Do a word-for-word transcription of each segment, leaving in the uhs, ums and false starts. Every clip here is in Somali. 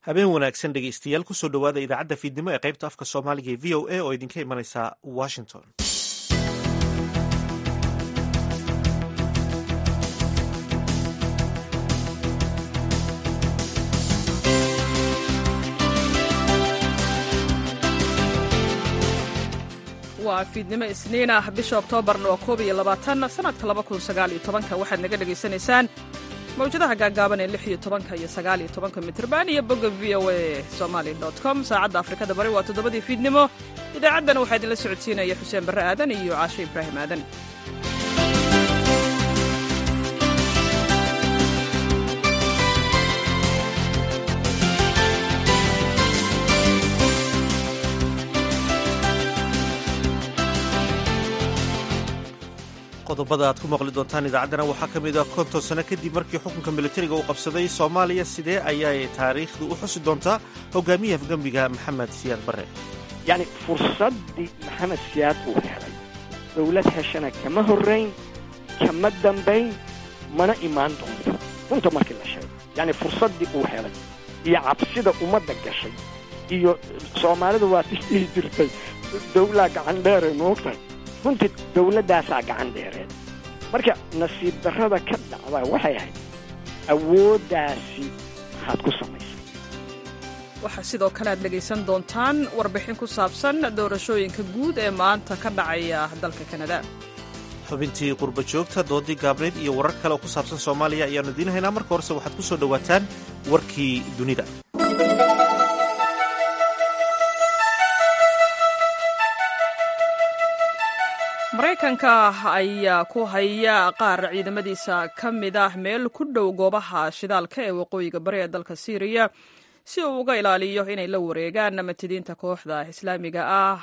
habeen wanaagsan dhegeystayaal kusoo dhowaada idaacadda fiidnimo ee qaybta afka soomaaliga ee v o a oo idinka imanaysa washington. waa fiidnimo isniin ah bisha oktoobarna waa koob iyo labaatan sanadka laba kun sagaal iyo tobanka waxaad naga dhegaysanaysaan mawjadaha gaagaaban ee lix iyo tobanka iyo sagaal iyo tobanka mitirban iyo bogga v o a somali dot com saacadda afrikada bari waa toddobadii fiidnimo idaacaddana waxaa idinla socodsiinaya xuseen barre aadan iyo caashe ibraahim aadan. qodobada aad ku maqli doontaan idaacaddana waxaa ka mid ah konton sano kadib markii xukunka militariga uu qabsaday soomaaliya sidee ayay taariikhdu u xusi doontaa hogaamiyaha afgembiga maxamed siyaad barre. yacni fursaddii maxamed siyaad uu helay dowlad heshana kama horrayn kama dambayn mana imaan doonto runta markii la sheego yacni fursaddii uu helay iyo cabsida ummadda gashay iyo soomaalida waa tisdhihi jirtay dowlaa gacan dheere moogtahay runtii dowladdaasaa gacan dheereed marka nasiib darrada ka dhacda waxay ahayd awooddaasi maxaad ku samaysay. waxaa sidoo kale aad dhegaysan doontaan warbixin ku saabsan doorashooyinka guud ee maanta ka dhacaya dalka kanada. xubintii qurba joogta doodii gaabneyd iyo warar kale oo ku saabsan soomaaliya ayaannu idiin haynaa. marka horese waxaad ku soo dhowaataan warkii dunida. maraykanka ayaa ku haya qaar ciidamadiisa ka mid ah meel ku dhow goobaha shidaalka ee waqooyiga bari ee dalka siiriya si uu uga ilaaliyo inay la wareegaan matidiinta kooxda islaamiga ah.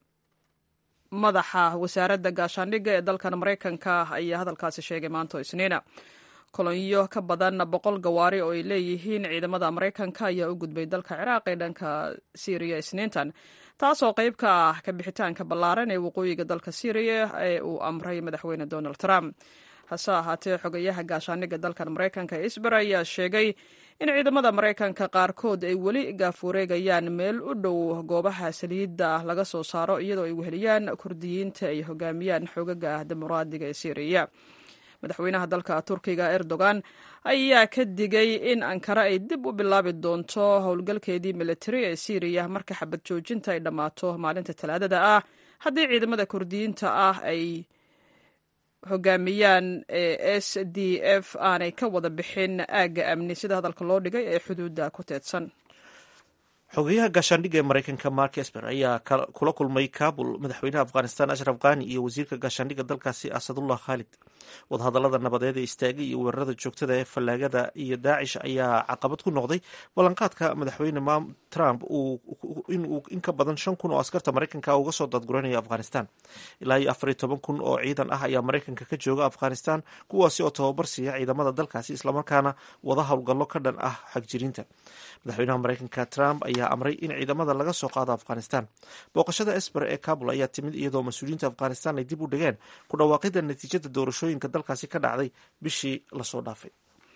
madaxa wasaaradda gaashaandhigga ee dalkan maraykanka ayaa hadalkaasi sheegay maanta isniina. kolonyo ka badan boqol gawaari oo ay leeyihiin ciidamada maraykanka ayaa u gudbay dalka ciraaq ee dhanka siiriya isniintan, taasoo qayb ka ah ka bixitaanka ballaaran ee waqooyiga dalka siiriya ee uu amray madaxweyne donald trump. hase ahaatee xogayaha gaashaandhigga dalkan maraykanka isber ayaa sheegay in ciidamada maraykanka qaarkood ay weli gaafureegayaan meel u dhow goobaha saliidda laga soo saaro iyadoo ay weheliyaan kurdiyiinta ay hogaamiyaan xoogaga dimuqraadiga ee siiriya. madaxweynaha dalka turkiga erdogan ayaa ka digay in ankara ay dib u bilaabi doonto howlgalkeedii militari ee siiriya marka xabad joojinta ay dhammaato maalinta talaadada ah haddii ciidamada kurdiyiinta ah ay hogaamiyaan ee s d f aanay ka wada bixin aagga amni sida hadalka loo dhigay ee xuduudda ku teedsan. xogeyaha gaashaandhigga ee maraykanka mark esper ayaa kula kulmay kabul madaxweynaha afghanistan ashraf ghani iyo wasiirka gaashaandhigga dalkaasi asadullah khaalid. wadahadallada nabadeed ee istaagay iyo weerarada joogtada ee fallaagada iyo daacish ayaa caqabad ku noqday ballanqaadka madaxweyne trump inuu in ka badan shan kun oo askarta maraykanka uga soo daadguranayo afghanistan. ilaa iyo afar iyo toban kun oo ciidan ah ayaa maraykanka ka jooga afghanistan, kuwaasi oo tababar siiya ciidamada dalkaasi islamarkaana wada howlgallo ka dhan ah xagjiriinta. madaxweynaha maraykanka trump ayaa amray in ciidamada laga soo qaado afghanistan. booqashada esber ee kabul ayaa timid iyadoo mas-uuliyiinta afghanistan ay dib u dhigeen ku dhawaaqida natiijada doorashooyinka dalkaasi ka dhacday bishii lasoo dhaafay.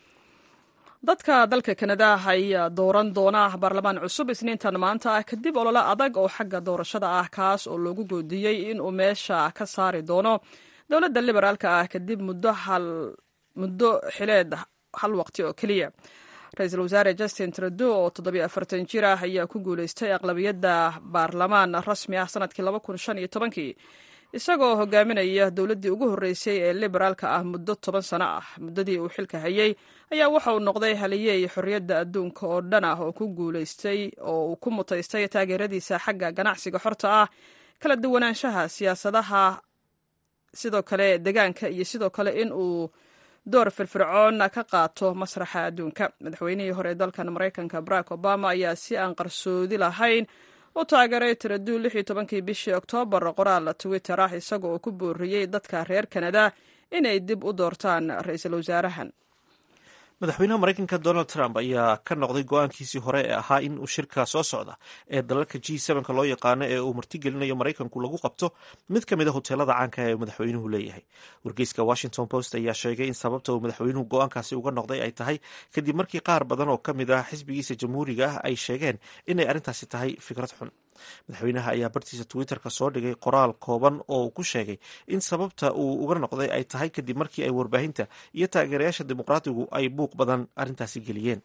dadka dalka kanada ayaa dooran doona baarlamaan cusub isniintan maanta ah kadib olole adag oo xagga doorashada ah kaas oo loogu goodiyey inuu meesha ka saari doono dowladda liberaalka ah kadib muddo hal muddo xileed hal waqti oo keliya. ra-iisul wasaare justin trudeau oo toddobiyo afartan jir ah ayaa ku guulaystay aqlabiyadda baarlamaan rasmi ah sanadkii laba kun shan iyo tobankii isagoo hogaaminaya dowladdii ugu horreysay ee liberaalka ah muddo toban sano ah. muddadii uu xilka hayay ayaa waxa uu noqday haliyey xorriyadda adduunka oo dhan ah oo ku guulaystay oo uu ku mutaystay taageeradiisa xagga ganacsiga xorta ah, kala duwanaanshaha siyaasadaha, sidoo kale deegaanka iyo sidoo kale in uu door firfircoon ka qaato masraxa adduunka. madaxweynihii hore ee dalkan maraykanka barack obama ayaa si aan qarsoodi lahayn u taageeray trudeau lix iyo tobankii bishii oktoobar qoraal twitter ah isaga oo ku booriyey dadka reer kanada inay dib u doortaan ra-iisul wasaarahan. madaxweynaha maraykanka donald trump ayaa ka noqday go-aankiisii hore ee ahaa in uu shirka soo socda ee dalalka g sevenka loo yaqaano ee uu martigelinayo maraykanku lagu qabto mid ka mid a hoteelada caanka ee madaxweynuhu leeyahay. wargeyska washington post ayaa sheegay in sababta uu madaxweynuhu go-aankaasi uga noqday ay tahay kadib markii qaar badan oo ka mid ah xisbigiisa jamhuuriga ah ay sheegeen inay arrintaasi tahay fikrad xun. madaxweynaha ayaa bartiisa twitterka soo dhigay qoraal kooban oo uu ku sheegay in sababta uu uga noqday ay tahay kadib markii ay warbaahinta iyo taageerayaasha dimuqraatigu ay buuq badan arrintaasi geliyeen.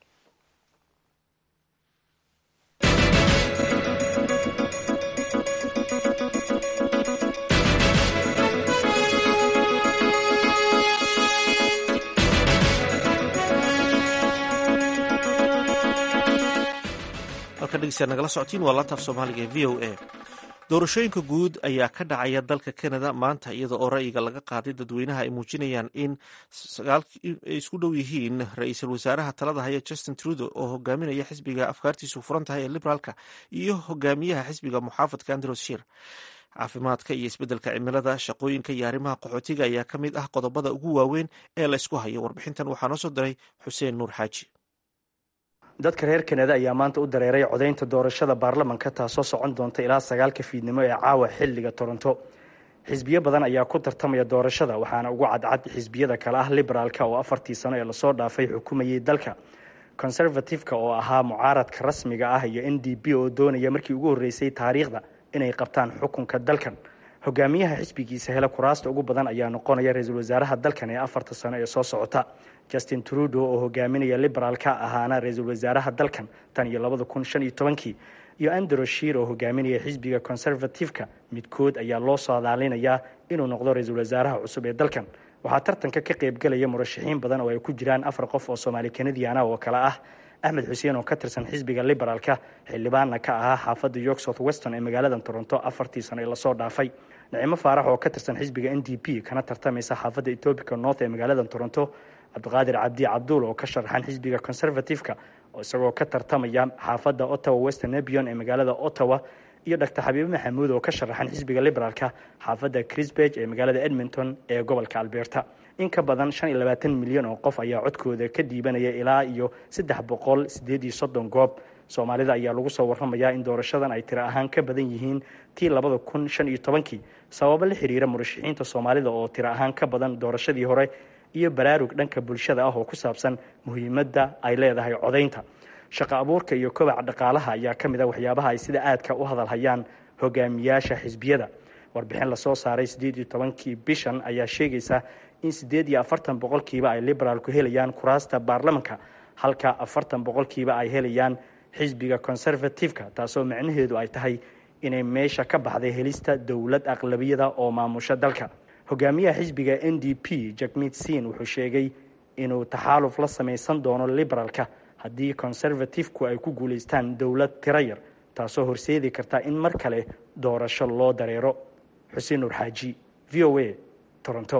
halka dhegeystayaal nagala socotiin waa laanta af soomaaliga ee v o a. doorashooyinka guud ayaa ka dhacaya dalka Canada maanta iyada oo ra'yiga laga qaaday dadweynaha ay muujinayaan in ay isku dhow yihiin ra-iisul wasaaraha talada haya Justin Trudeau oo hogaaminaya xisbiga afkaartiisu furan tahay ee liberaalka iyo hogaamiyaha xisbiga muxaafadka Andrew Scheer. caafimaadka iyo isbeddelka cimilada, shaqooyinka iyo arrimaha qaxootiga ayaa ka mid ah qodobada ugu waaweyn ee la isku hayo. warbixintan waxaa noo soo diray xuseen nuur xaaji. dadka reer Canada ayaa maanta u dareeray codeynta doorashada baarlamanka taasoo socon doonta ilaa sagaalka fiidnimo ee caawa xilliga Toronto. xisbiyo badan ayaa ku tartamaya doorashada waxaana ugu cadcad xisbiyada kale ah liberaalka oo afartii sano ee lasoo dhaafay xukumayay dalka, conservative-ka oo ahaa mucaaradka rasmiga ah iyo N D P oo doonaya markii ugu horeysay taariikhda inay qabtaan xukunka dalkan. hogaamiyaha xisbigiisa hela kuraasta ugu badan ayaa noqonaya ra-iisul wasaaraha dalkan ee afarta sano ee soo socota. Justin Trudeau oo hogaaminaya liberaalka ahaana ra-iisul wasaaraha dalkan tan iyo labada kun shan iyo tobankii iyo Andrew Scheer oo hogaaminaya xisbiga conservative-ka midkood ayaa loo saadaalinayaa inuu noqdo ra-iisul wasaaraha cusub ee dalkan. waxaa tartanka ka qaybgalaya murashaxiin badan oo ay ku jiraan afar qof oo Soomaali Canadian ah oo kala ah Axmed Xuseen oo ka tirsan xisbiga liberaalka, xildhibaanna ka ahaa xaafadda York South Western ee magaalada Toronto afartii sano ee lasoo dhaafay. Nicmo Faarax oo ka tirsan xisbiga N D P kana tartamaysa xaafadda Etobicoke North ee magaalada Toronto. Cabdiqaadir Cabdi Cabduul oo ka sharaxan xisbiga conservative-ka oo isagoo ka tartamaya xaafadda Ottawa Western Nebion ee magaalada Ottawa. iyo Doctor Xabiib Maxamuud oo ka sharaxan xisbiga liberaalka xaafadda Crisbridge ee magaalada Edmonton ee gobolka Alberta. in ka badan shan iyo labaatan milyan oo qof ayaa codkooda ka diibanaya ilaa iyo saddex boqol sideed iyo soddon goob. Soomaalida ayaa lagu soo warramayaa in doorashadan ay tiro ahaan ka badan yihiin tii labada kun shan iyo tobankii sababo la xiriira murashaxiinta Soomaalida oo tiro ahaan ka badan doorashadii hore iyo baraarug dhanka bulshada ah oo ku saabsan muhiimadda ay leedahay codeynta. shaqa abuurka iyo kobaca dhaqaalaha ayaa ka mid ah waxyaabaha ay sida aadka u hadal hayaan hogaamiyaasha xisbiyada. warbixin la soo saaray sideed iyo tobankii bishan ayaa sheegaysa in sideed iyo afartan boqolkiiba ay liberaalku helayaan kuraasta baarlamanka halka afartan boqolkiiba ay helayaan xisbiga conservative-ka, taasoo macnaheedu ay tahay inay meesha ka baxday helista dowlad aqlabiyada oo maamusha dalka. hogaamiyaha xisbiga N D P Jagmeet Singh wuxuu sheegay inuu taxaaluf la samaysan doono liberaalka haddii conservative-ku ay ku guulaystaan dowlad tiro yar, taasoo horseedi karta in mar kale doorasho loo dareero. xuseen nuur xaaji, V O A, Toronto.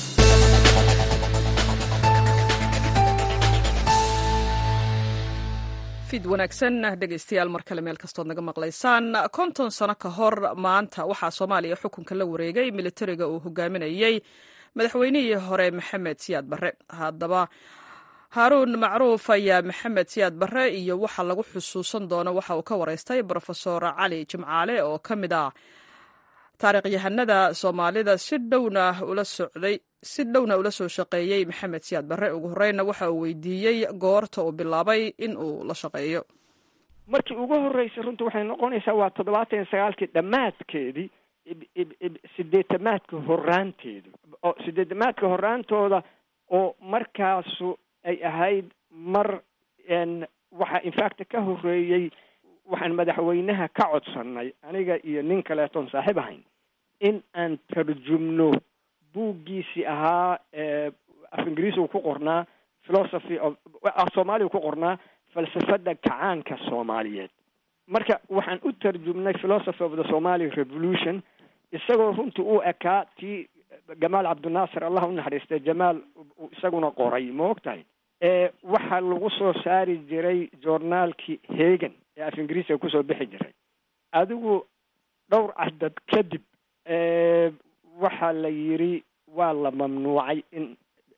fid wanaagsan dhegaystayaal mar kale meel kastood naga maqlaysaan. konton sano ka hor maanta waxaa Soomaaliya xukunka la wareegay militariga uu hogaaminayay madaxweynihii hore Maxamed Siyaad Barre. haddaba Haaruun Macruuf ayaa Maxamed Siyaad Barre iyo waxa lagu xusuusan doono waxa uu ka wareystay Professor Cali Jimcaale oo ka mid ah taariikhyahanada Soomaalida si dhowna ula socday si dhowna ula soo shaqeeyay Maxamed Siyaad Barre. ugu horreynna waxa uu weydiiyey goorta uu bilaabay in uu la shaqeeyo. markii ugu horreysay runtii waxay noqonaysaa waa toddobaatan iyo sagaalkii dhammaadkeedii sideetamaadka horraanteedu oo sideetamaadka horraantooda oo markaasu ay ahayd mar waxa infact ka horreeyey waxaan madaxweynaha ka codsanay aniga iyo nin kaleetoon saaxiib ahayn in aan tarjumno buuggiisii ahaa af ingiriisi uu ku qornaa philosophy of Soomaaliya ku qornaa falsafada kacaanka Soomaaliyeed. marka waxaan u tarjumnay philosophy of the Somali Revolution isagoo runtii uu ekaa tii Jamaal Cabdinaasir Allah u naxariistay Jamaal isaguna qoray ma ogtahay. ee waxa lagu soo saari jiray journaalkii Hagen ee af ingiriisi ku soo bixi jiray. adigu dhowr cadad kadib ee waxa la yiri waa la mamnuucay in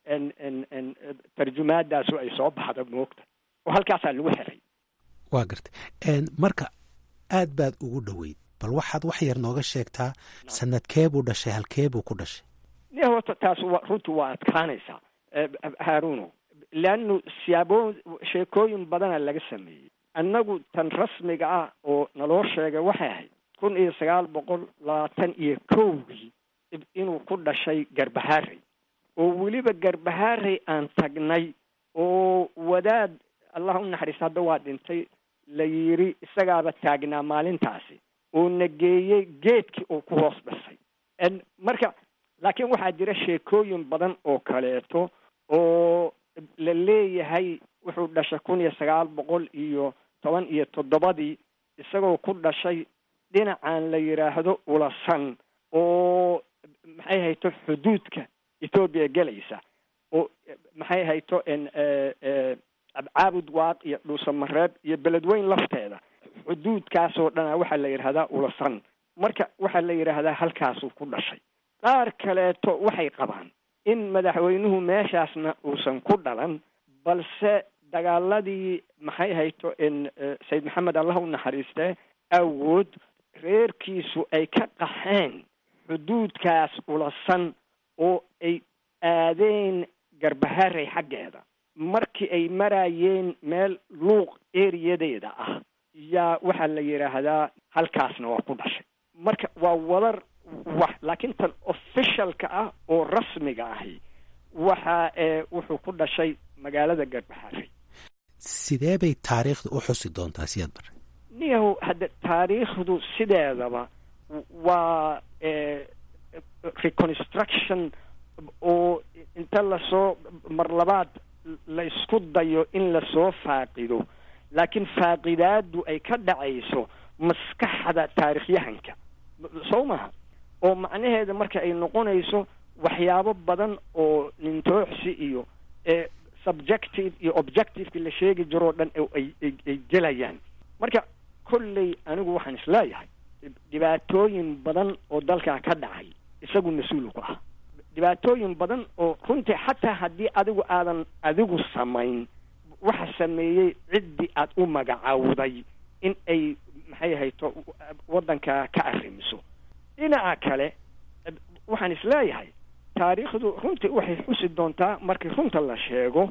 tarjumaadaasu ay soo baxda moogta oo halkaasaa lagu xiray. waa gartay marka aad baad ugu dhoweyd, bal waxaad wax yar nooga sheegtaa sanadkee buu dhashay, halkee buu ku dhashay? ni horta taas runtu waa adkaanaysaa haaruno, leannu siyaabo sheekooyin badana laga sameeyey. annagu tan rasmiga ah oo naloo sheegay waxay ahayd kun iyo sagaal boqol labaatan iyo kowgii inuu ku dhashay Garbaharey, oo weliba Garbaharey aan tagnay oo wadaad allah u naxariista hadda waa dhintay la yiri isagaaba taagnaa maalintaasi oo nageeyey geedkii oo ku hoos dhashay. marka laakiin waxaa jira sheekooyin badan oo kaleeto oo la leeyahay wuxuu dhashay kun iyo sagaal boqol iyo toban iyo toddobadii isagoo ku dhashay dhinacan la yidhaahdo Ulasan oo maxay hayto xuduudka Ethiopia galaysa, oo maxay hayto in abcaabud waaq iyo dhuusamareeb iyo beledweyn lafteeda xuduudkaasoo dhana waxaa la yidhaahdaa Ulasan. marka waxaa la yidhaahdaa halkaasuu ku dhashay. qaar kaleeto waxay qabaan in madaxweynuhu meeshaasna uusan ku dhalan, balse dagaaladii maxay hayto in sayid maxamed allah u naxariiste awood reerkiisu ay ka qaxeen xuduudkaas Ulasan oo ay aadeen Garbaharey xaggeeda. markii ay maraayeen meel luuq eriyadeeda ah yaa waxaa la yidhaahdaa halkaasna waa ku dhashay. marka waa wadar wax, laakiin tan officialka ah oo rasmiga ahi waxa wuxuu ku dhashay magaalada Garbaharey. sidee bay taariikhdu u xusi doontaa siyaad bare? niyow hadda taariikhdu sideedaba waa reconstruction oo inta lasoo mar labaad la isku dayo in lasoo faaqido, laakiin faaqidaadu ay ka dhacayso maskaxda taarikhyahanka soo maha, oo macnaheeda marka ay noqonayso waxyaabo badan oo nintooxsi iyo subjective iyo objectiveka la sheegi jiroo dhan ay ay gelayaan. marka kolley anigu waxaan isleeyahay dhibaatooyin badan oo dalkaa ka dhacay isagu mas-uul ku ah. dhibaatooyin badan oo runtii xataa haddii adigu aadan adigu samayn waxa sameeyey ciddii aad u magacaawday in ay maxay hayto waddanka ka arrimiso. dhinaca kale waxaan isleeyahay taariikhdu runtii waxay xusi doontaa markii runta la sheego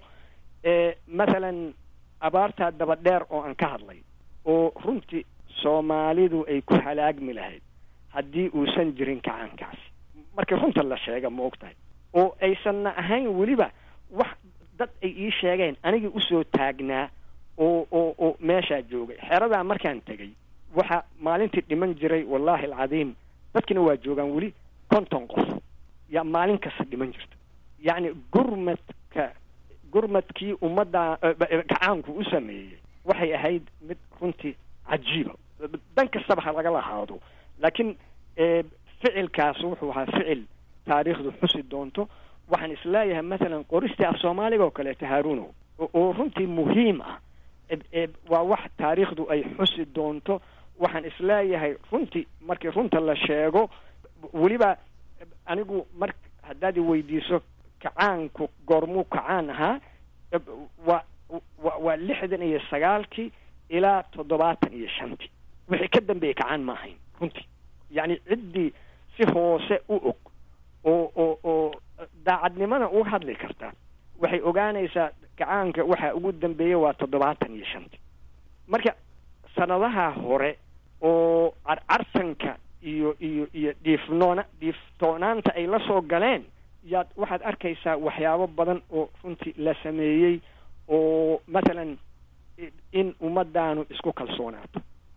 mathalan abaartaa daba dheer oo aan ka hadlay oo runtii soomaalidu ay ku halaagmi lahayd haddii uusan jirin kacaankaasi. markii runta la sheega ma ogtahay oo aysanna ahayn weliba wax dad ay ii sheegeen anigii usoo taagnaa oo oo oo meeshaa joogay. xeradaa markaan tegay waxa maalintii dhiman jiray wallaahi alcadiim, dadkina waa joogaan weli, konton qof yaa maalin kasta dhiman jirta. yacni gurmadka gurmadkii ummadda gacaanku u sameeyey waxay ahayd mid runtii cajiiba, dan kastaba ha laga lahaado, laakiin ficilkaas wuxuu ahaa ficil taariikhdu xusi doonto. waxaan isleeyahay mathalan qoristii af soomaaliga oo kaleeto haaruno oo runtii muhiim ah waa wax taariikhdu ay xusi doonto. waxaan isleeyahay runtii markii runta la sheego weliba anigu mar haddaad i weydiiso kacaanku goormuu kacaan ahaa, waa waa lixdan iyo sagaalkii ilaa toddobaatan iyo shantii. wixii ka dambeeyey kacaan ma ahayn runtii. yacni ciddii si hoose u og oo oo oo daacadnimada u hadli karta waxay ogaanaysaa kacaanka waxa ugu dambeeyey waa toddobaatan iyo shantii. marka sanadaha hore oo carcarsanka iyo iyo iyo dhiifnoona dhiiftoonaanta ay la soo galeen yaad waxaad arkaysaa waxyaabo badan oo runtii la sameeyey oo mathalan in ummadaanu isku kalsoonaato.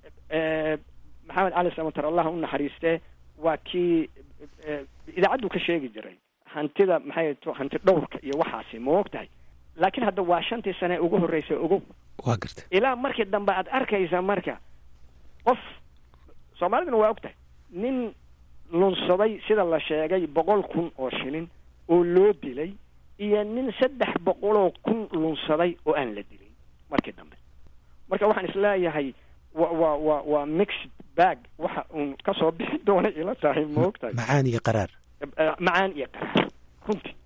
maxamed cali samatar allah u naxariistee waa kii idaacaddu ka sheegi jiray hantida maxay to hanti dhowrka iyo waxaasi ma og tahay, laakiin hadda waa shantii sane ugu horreysay ogow. waa garta ilaa markii dambe aad arkaysa marka qof soomaaliduna waa og tahay nin lunsaday sida la sheegay boqol kun oo shilin oo loo dilay iyo nin saddex boqoloo kun lunsaday oo aan la dilin markii dambe. marka waxaan isleeyahay wa wa wa waa mixed bag waxa uun kasoo bixi doona ila tahay ma og tahay. macaan iyo qaraar. macaan iyo qaraar runtii.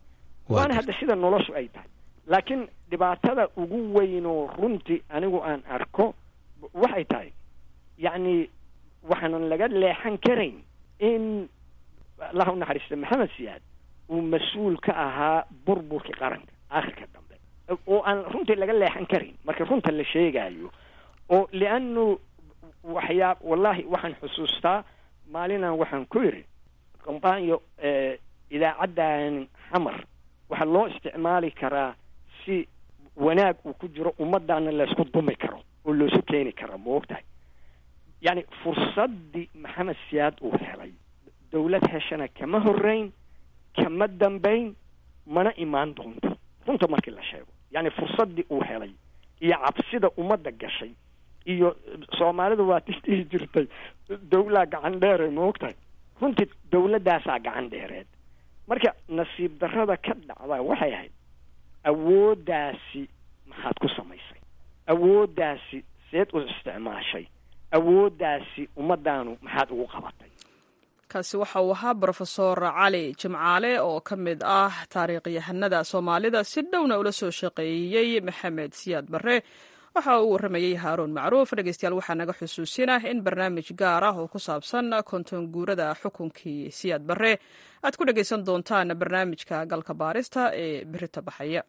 waana hadda sida noloshu ay tahay. laakiin dhibaatada ugu weynoo runtii anigu aan arko waxay tahay yacni waxaanan laga leexan karayn in allah u naxariista maxamed siyaad uu mas-uul ka ahaa burburkii qaranka aakhirka dambe oo aan runtii laga leexan karin marka runta la sheegaayo oo liannu waxyaa wallahi waxaan xusuustaa maalinaan waxaan ku yidhi kombaanyo idaacaddan xamar waxaa loo isticmaali karaa si wanaag uu ku jiro ummaddaana laysku dumi karo oo loosu keeni karo ma ogtahay yacni fursaddii maxamed siyaad uu helay dawlad heshana kama horrayn kama dambayn mana imaan doonto runta markii la sheego yacni fursaddii uu helay iyo cabsida ummadda gashay iyo soomaalida waa dhihi jirtay dawlaa gacan dheere ma ogtahay runtii dawladdaasaa gacan dheereed marka nasiib darrada ka dhacda waxay ahayd awooddaasi maxaad ku samaysay awooddaasi seed u isticmaashay awooddaasi ummaddaanu maxaad ugu qabatay kaasi waxa uu ahaa brofesor cali jimcaale oo ka mid ah taariikhyahanada soomaalida si dhowna ula soo shaqeeyey maxamed siyaad barre waxa uu warramayey haaruun macruuf. dhegeystayaal waxaa naga xusuusinah in barnaamij gaar ah oo ku saabsan konton guurada xukunkii siyaad barre aad ku dhegaysan doontaan barnaamijka galka baarista ee berita baxaya.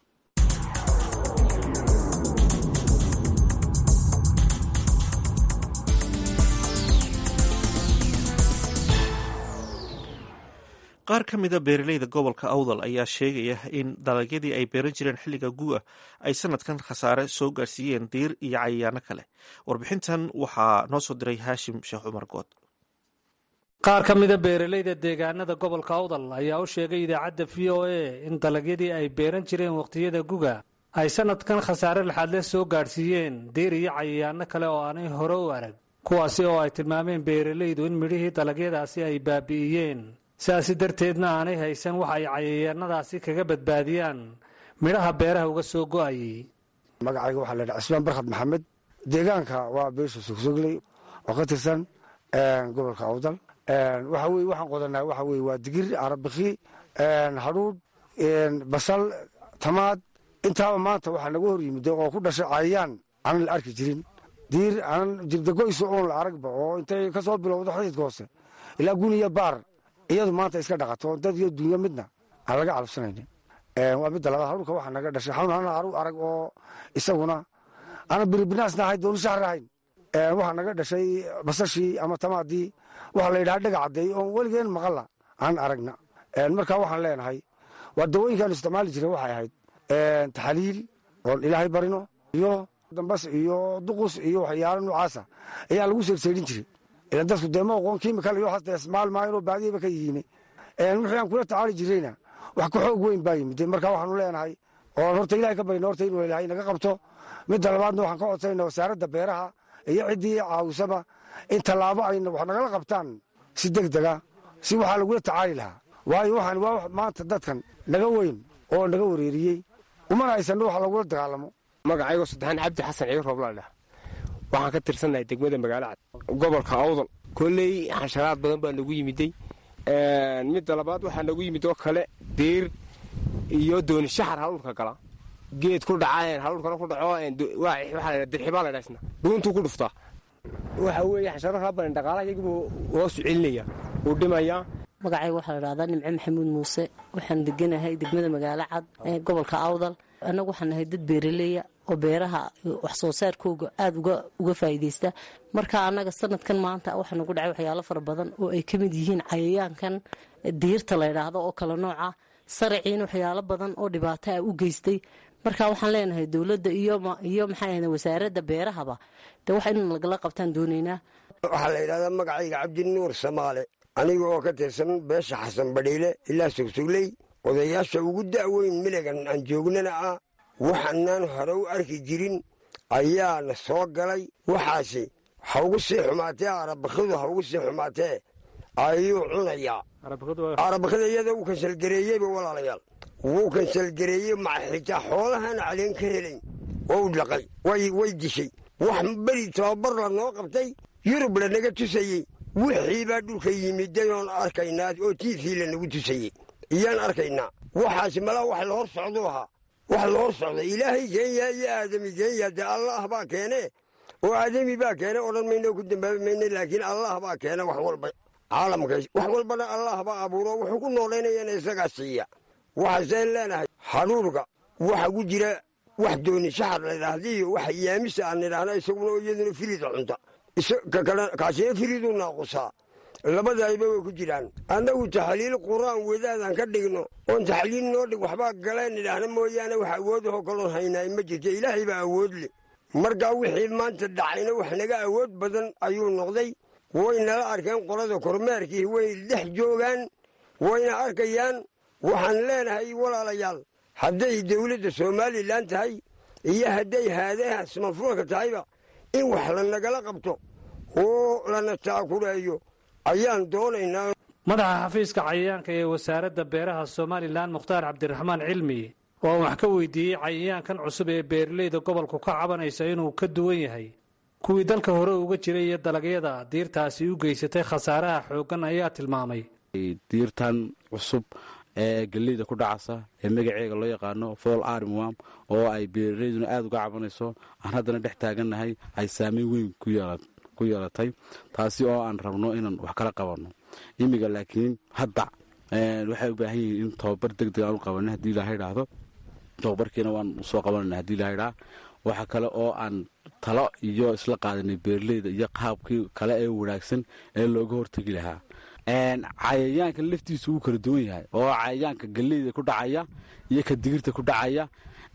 qaar ka mida beeralayda gobolka awdal ayaa sheegaya in dalagyadii ay beeran jireen xilliga gu'a ay sanadkan khasaare soo gaarsiiyeen diir iyo cayayaano kale. warbixintan waxaa noo soo diray haashim sheekh cumar good. qaar ka mida beeralayda deegaanada gobolka awdal ayaa u sheegay idaacadda v o a in dalagyadii ay beeran jireen wakhtiyada guga ay sanadkan khasaare laxaadle soo gaadhsiiyeen diir iyo cayayaano kale oo aanay hore u arag, kuwaasi oo ay tilmaameen beeralaydu in midhihii dalagyadaasi ay baabi'iyeen, sidaasi darteedna aanay haysan wax ay cayayaanadaasi kaga badbaadiyaan midhaha beeraha uga soo go'ayay. magacayga waxaa la dhaha cismaan barkhad maxamed, deegaanka waa beesha sugsugley oo ka tirsan gobolka awdal. waxa weye waxaan qodanaa waxa weye waa digir, arabiki, hadhuudh, basal, tamaad. intaaba maanta waxaa naga hor yimid oo ku dhashay cayayaan aanan la arki jirin, diir aanan jirdagoyso oon la aragba oo intay ka soo bilowdo xididka hoose ilaa guniya baar iyadu maanta iska dhaqato dad iyo dunya midna aan laga calabsanaynin. waa midda labaad, hadhuudhka waxaa naga dhashay xawn ana aru arag oo isaguna aanan biribinaasna ahayn dooni shahar ahayn. waxaa naga dhashay basashii ama tamaadii waxaa la yidhaha dhega caddeey oon weligeen maqalla aan aragna. markaa waxaan leenahay waa dawooyinkaanu isticmaali jiray waxay ahayd taxaliil oon ilaahay barino iyo dambas iyo duqus iyo waxyaalo noocaasa ayaa lagu seyrseydhin jiray. ilan dadku dee ma oqoon kimikal iyo waxaas ismaal maayan oo baadiyaba ka yihiine. wixii aan kula tacaali jirayna wax ka xoog weyn baa yimid. markaa waxaanu leenahay oon horta ilahay ka barino horta inuu ilaahay naga qabto. midda labaadna waxaan ka codsayna wasaaradda beeraha iyo ciddii caawisaba in tallaabo ayna wax nagala qabtaan si deg dega si waxaa lagula tacaali lahaa. waayo waxaan waa maanta dadkan naga weyn oo naga wareeriyey umana haysanno wax lagula dagaalamo. magacaygo saddexaan cabdi xasan ciir rooblaadhah, waxaan ka tirsannahay degmada magaalo cad gobolka awdal. kolley xasharaad badan baa nagu yimiday. midda labaad waxaa nagu yimid oo kale diir iyo dooni shaxar haluurka gala, geed ku dhaca haluurkana ku dhaco waxaa dirxibaa la dhaasna dhuuntuu ku dhuftaa. waxa weeye xasharaadkaa badan dhaqaalaha iyagibuu hoosu celinaya uu dhimayaa. magacayga waxaa la dhahdaa nimce maxamuud muuse, waxaan deganahay degmada magaalo cad ee gobolka awdal. annagu waxaan nahay dad beeraleya oo beeraha wax soo saarkooga aada uga faa'iidaysta. marka annaga sanadkan maanta waxaa nagu dhacay waxyaalo fara badan oo ay ka mid yihiin cayayaankan diirta la ydhaahdo oo kala nooca, saraciina waxyaalo badan oo dhibaato ah u geystay. marka waxaan leenahay dowladda iyo maxaa ahayd wasaaradda beerahaba de wax in lagala qabtaan doonaynaa. waxaa la yidhahdaa magacayga cabdinuur samaale, aniga oo ka tirsan beesha xasan badhiile ilaa sugsugley, odayaasha ugu da'weyn miligan aan joognana ah. waxaanaan hore u arki jirin ayaana soo galay. waxaasi ha ugu sii xumaatee arabakidu ha ugu sii xumaatee ayuu cunayaa. arabakida iyada uu kansalgareeyeyba walaalayaal, wuu kansalgareeyey maxxitaa xoolahana caleen ka helayn oo u dhaqay way dishay. wax beri tababar la noo qabtay yurub lanaga tusayey, wixii baa dhulka yimiday oon arkaynaa oo tiifii lanagu tusayey. iyaan arkaynaa waxaasi malaa wax la hor socduu ahaa wax la hor socda ilaahay keenyaa iyo aadami keenyaa dee allah baa keene oo aadami baa keene odhan mayno ku dambaabi mayne laakiin allah baa keene wax walba caalamka wax walbana allah baa abuuro wuxuu ku noolaynayana isagaa siiya waxaaseen leenahay hadhuurka waxa ku jira wax dooni shaxar la idhaahdiiyo wax yaamisa aan idhaahna isaguna iyaduna firida cunta kaasina firiduu naaqusaa labadaayba way ku jiraan annagu taxliil qur'aan wadaadaan ka dhigno oon taxliil noo dhig waxbaa galeen idhaahna mooyaane wax awoodahoo kaloon haynaay ma jirta ilaahay baa awood leh markaa wixii maanta dhacayna wax naga awood badan ayuu noqday way nala arkeen qolada kormeerkii way dhex joogaan wayna arkayaan waxaan leenahay walaalayaal hadday dawladda somalilan tahay iyo hadday haadaha smafuulka tahayba in wax lanagala qabto oo lana taakureeyo ayaan doonaynaa madaxa xafiiska cayayaanka ee wasaaradda beeraha somalilan mukhtaar cabdiraxmaan cilmi oo wax ka weydiiyey cayayaankan cusub ee beeralayda gobolku ka cabanaysa inuu ka duwan yahay kuwii dalka hore uga jiray iyo dalagyada diirtaasi u geysatay khasaaraha xooggan ayaa tilmaamay diirtan cusub ee galleyda ku dhacasa ee magaceega loo yaqaano fool armwam oo ay beeralayduna aada uga cabanayso aan haddana dhex taagannahay ay saameyn weyn ku yeelatay taasi oo aan rabno inaan wax kala qabanno imiga laakiin hadda waxay u baahan yihiin in tababar deg deg aan u qabanno haddii ilaaha idhaahdo tababarkiina waan soo qabanayna hadii ilaaha idhaah waxa kale oo aan talo iyo isla qaadanay beeralayda iyo qaabkii kale ee wanaagsan ee looga hortegi lahaa cayayaanka laftiisu wuu kala duwan yahay oo cayayaanka galleyda ku dhacaya iyo ka digirta ku dhacaya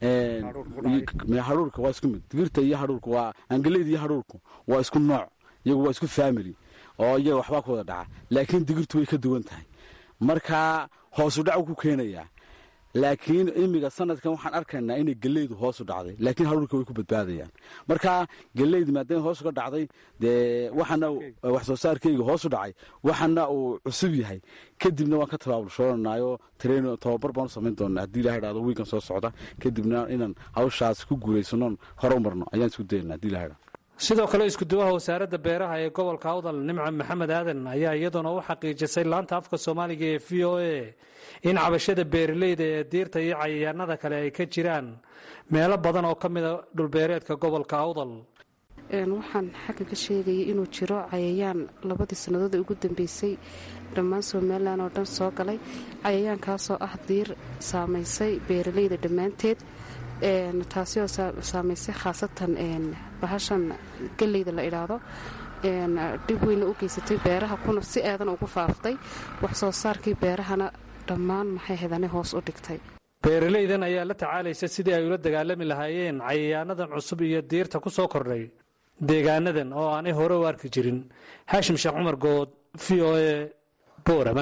hadhuurka waa isku mid digirta iyo hadhuurka waa galleyda iyo hadhuurku waa isku nooc iyagu waa isku family oo iyaga waxbaa ku wada dhaca laakiin digirtu way ka duwan tahay markaa hoosu dhac ku keenayaa laakiin imiga sanadkan waxaan arkaynaa inay galleydu hoosu dhacday laakiin hadhuurka way ku badbaadayaan markaa galleydu maadaama hoos uga dhacday dee waxana wax soo saarkeyga hoosu dhacay waxana uu cusub yahay kadibna waan ka tabaabulshoonanaayoo train tababar baan u samayn doonaa haddii ilaha idhahdo wiikan soo socda kadibna inaan hawshaas ku guulaysanoon hore u marno ayaan isku daynaa hadii ilaha idhahdo sidoo kale iskuduwaha wasaaradda beeraha ee gobolka awdal nimco maxamed aadan ayaa iyaduna u xaqiijisay laanta afka soomaaliga ee v o a in cabashada beeralayda ee diirta iyo cayayaanada kale ay ka jiraan meelo badan oo ka mida dhulbeereedka gobolka awdal waxaan xagga ka sheegayay inuu jiro cayayaan labadii sannadood ee ugu dambeysay dhammaan somalilan oo dhan soo galay cayayaankaasoo ah diir saamaysay beeralayda dhammaanteed taasi oo saamaysay khaasatan bahashan galleyda la idhaahdo dhib weyna u geysatay beeraha kuna si aadan ugu faaftay wax soo saarkii beerahana dhammaan maxay hedane hoos u dhigtay beeralaydan ayaa la tacaalaysa sidii ay ula dagaalami lahaayeen cayayaanadan cusub iyo diirta ku soo kordhay deegaanadan oo aanay hore u arki jirin haashim sheekh cumar good v o a boorama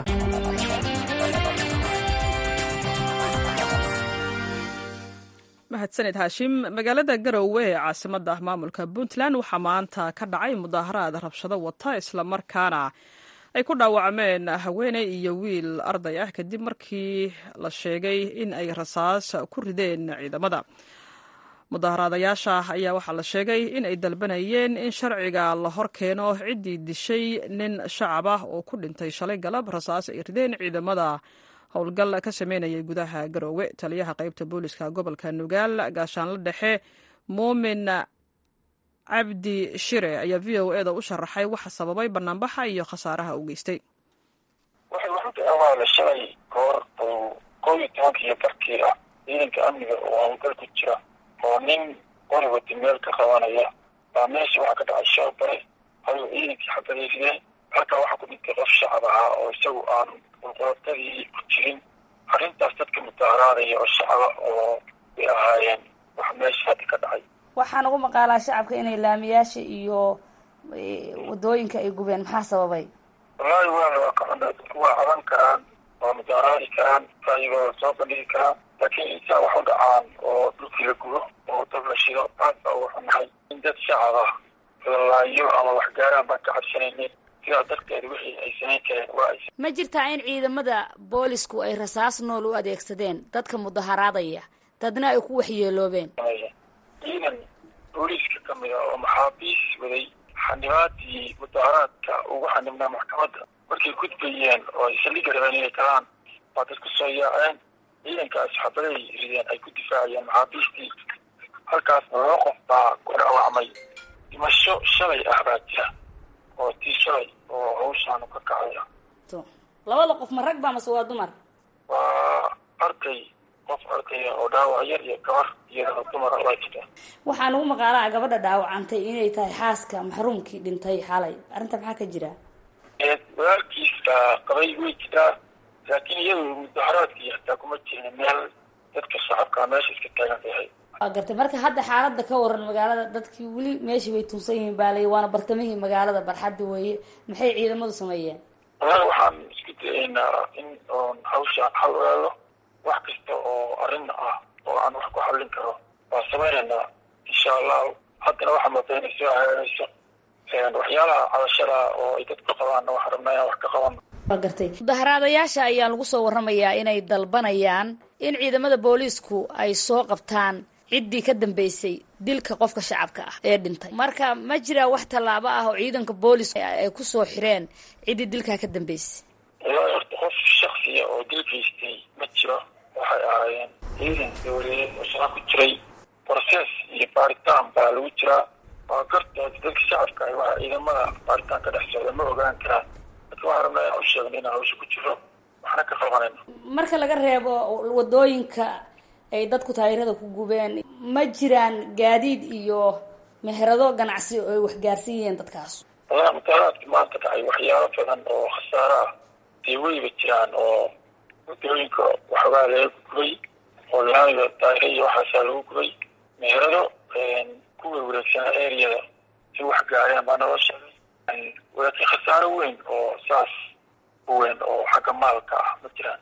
mahadsaned haashim magaalada garowe ee caasimada maamulka puntland waxaa maanta ka dhacay mudaaharaad rabshado wata islamarkaana ay ku dhaawacmeen haweeney iyo wiil arday ah kadib markii la sheegay in ay rasaas ku rideen ciidamada mudaaharaadayaasha ayaa waxaa la sheegay in ay dalbanayeen in sharciga la hor keeno ciddii dishay nin shacab ah oo ku dhintay shalay galab rasaas ay rideen ciidamada howlgal ka sameynayay gudaha garoowe taliyaha qaybta booliska gobolka nugaal gaashaanla dhexe muumin cabdi shire ayaa v o eda u sharaxay waxa sababay banaanbaxa iyo khasaaraha u geystay waxay waxunta awaala shalay goor oo koob iyo tobankii barkii ah ciidanka amniga oo howlgal ku jira oo nin qori wati meel ka qabanaya baa meesha waxaa ka dhacay shaabare ayuu ciidankii xabadaysideen halkaa waxaa ku dhintay qof shacab ahaa oo isagu aan qulqulotadii ku jirin arrintaas dadka mudaaharaadaya oo shacaba oo bay ahaayeen wax meesha hadda ka dhacay waxaan ugu maqaalaa shacabka inay laamiyaasha iyo wadooyinka ay gubeen maxaa sababay wallaahi waa waa kacuna dadku waa caban karaan waa mudaaharaadi karaan raayigooda soo bandhigi karaan laakiin intaa wax u dhacaan oo dhulkii la gubo oo dab la shido aad baa uga xunahay in dad shacab ah lalaayo ama waxgaaraan baan ka cabsanaynin sidaa darteed wixii ay samayn kareen waa ay ma jirtaa in ciidamada boolisku ay rasaas nool u adeegsadeen dadka mudaharaadaya dadna ay ku waxyeeloobeen ciidan booliiska ka mid a oo maxaabiis waday xanibaadii mudaharaadka ugu xanibnaa maxkamadda markay gudbayeen oo ay saldhigga rabeen inay galaan baa dad ku soo yaaceen ciidankaas xabaday rideen ay ku difaacayeen maxaabiistii halkaasna laba qof baa ku dhaawacmay dhimasho shalay ah baa jira oo tii shalay oo hawshaanu ka kacaya labada qof ma rag baa mase waa dumar waa arday qof ardaya oo dhaawac yar iyo gabar iyadoo dumara waa jirta waxaa lagu maqaalaa gabadha dhaawacantay inay tahay xaaska maxruumkii dhintay xalay arrinta maxaa ka jira walaalkiisa qabay way jiraa laakiin iyadu mudaharaadkii hataa kuma jirin meel dadka shacabka meesha iska taagan tahay waa gartay marka hadda xaaladda ka waran magaalada dadkii weli meeshii way tuunsan yihiin baalay waana bartamihii magaalada barxadda weeye maxay ciidamadu sameeyeen wallahi waxaan isku dayaynaa in oon hawshaan xal ogaalo wax kasta oo arrin ah oo aan wax ku xallin karo waa samaynaynaa insha allahu haddana waxa moodaynay soo hagaagayso waxyaalaha cabashada oo ay dadku qabaanna waxaan rabnaa inaan wax ka qabano waa gartay mudaharaadayaasha ayaa lagu soo warramayaa inay dalbanayaan in ciidamada booliisku ay soo qabtaan ciddii ka dambeysay dilka qofka shacabka ah ee dhintay marka ma jiraa wax tallaabo ah oo ciidanka booliiska ay ku soo xireen ciddii dilkaa ka dambeysay wallahi horta qof shaksiya oo dil geystay ma jiro waxay ahaayeen ciidan dawladeed oo shaqa ku jiray process iyo baaritaan baa lagu jiraa waa gartood dadka shacabka ah waxa ciidamada baaritaan ka dhex socda ma ogaan karaan marka waxaan rabnaa inaan u sheegno inaan hawsha ku jiro waxna ka qabanayno marka laga reebo wadooyinka ay dadku taayirada ku gubeen ma jiraan gaadiid iyo meherado ganacsi oo ay waxgaarsan yihiin dadkaas wallahi mudaharaadka maanta dhacay waxyaalo badan oo khasaare ah dee weyba jiraan oo wadooyinka waxoogaa laga gubay oo laamiga daayira iyo waxaasaa lagu gubay meherado kuwa wareegsanaa areada si wax gaareen baa naloo sheegay laakiin khasaaro weyn oo saas u weyn oo xagga maalka ah ma jiraan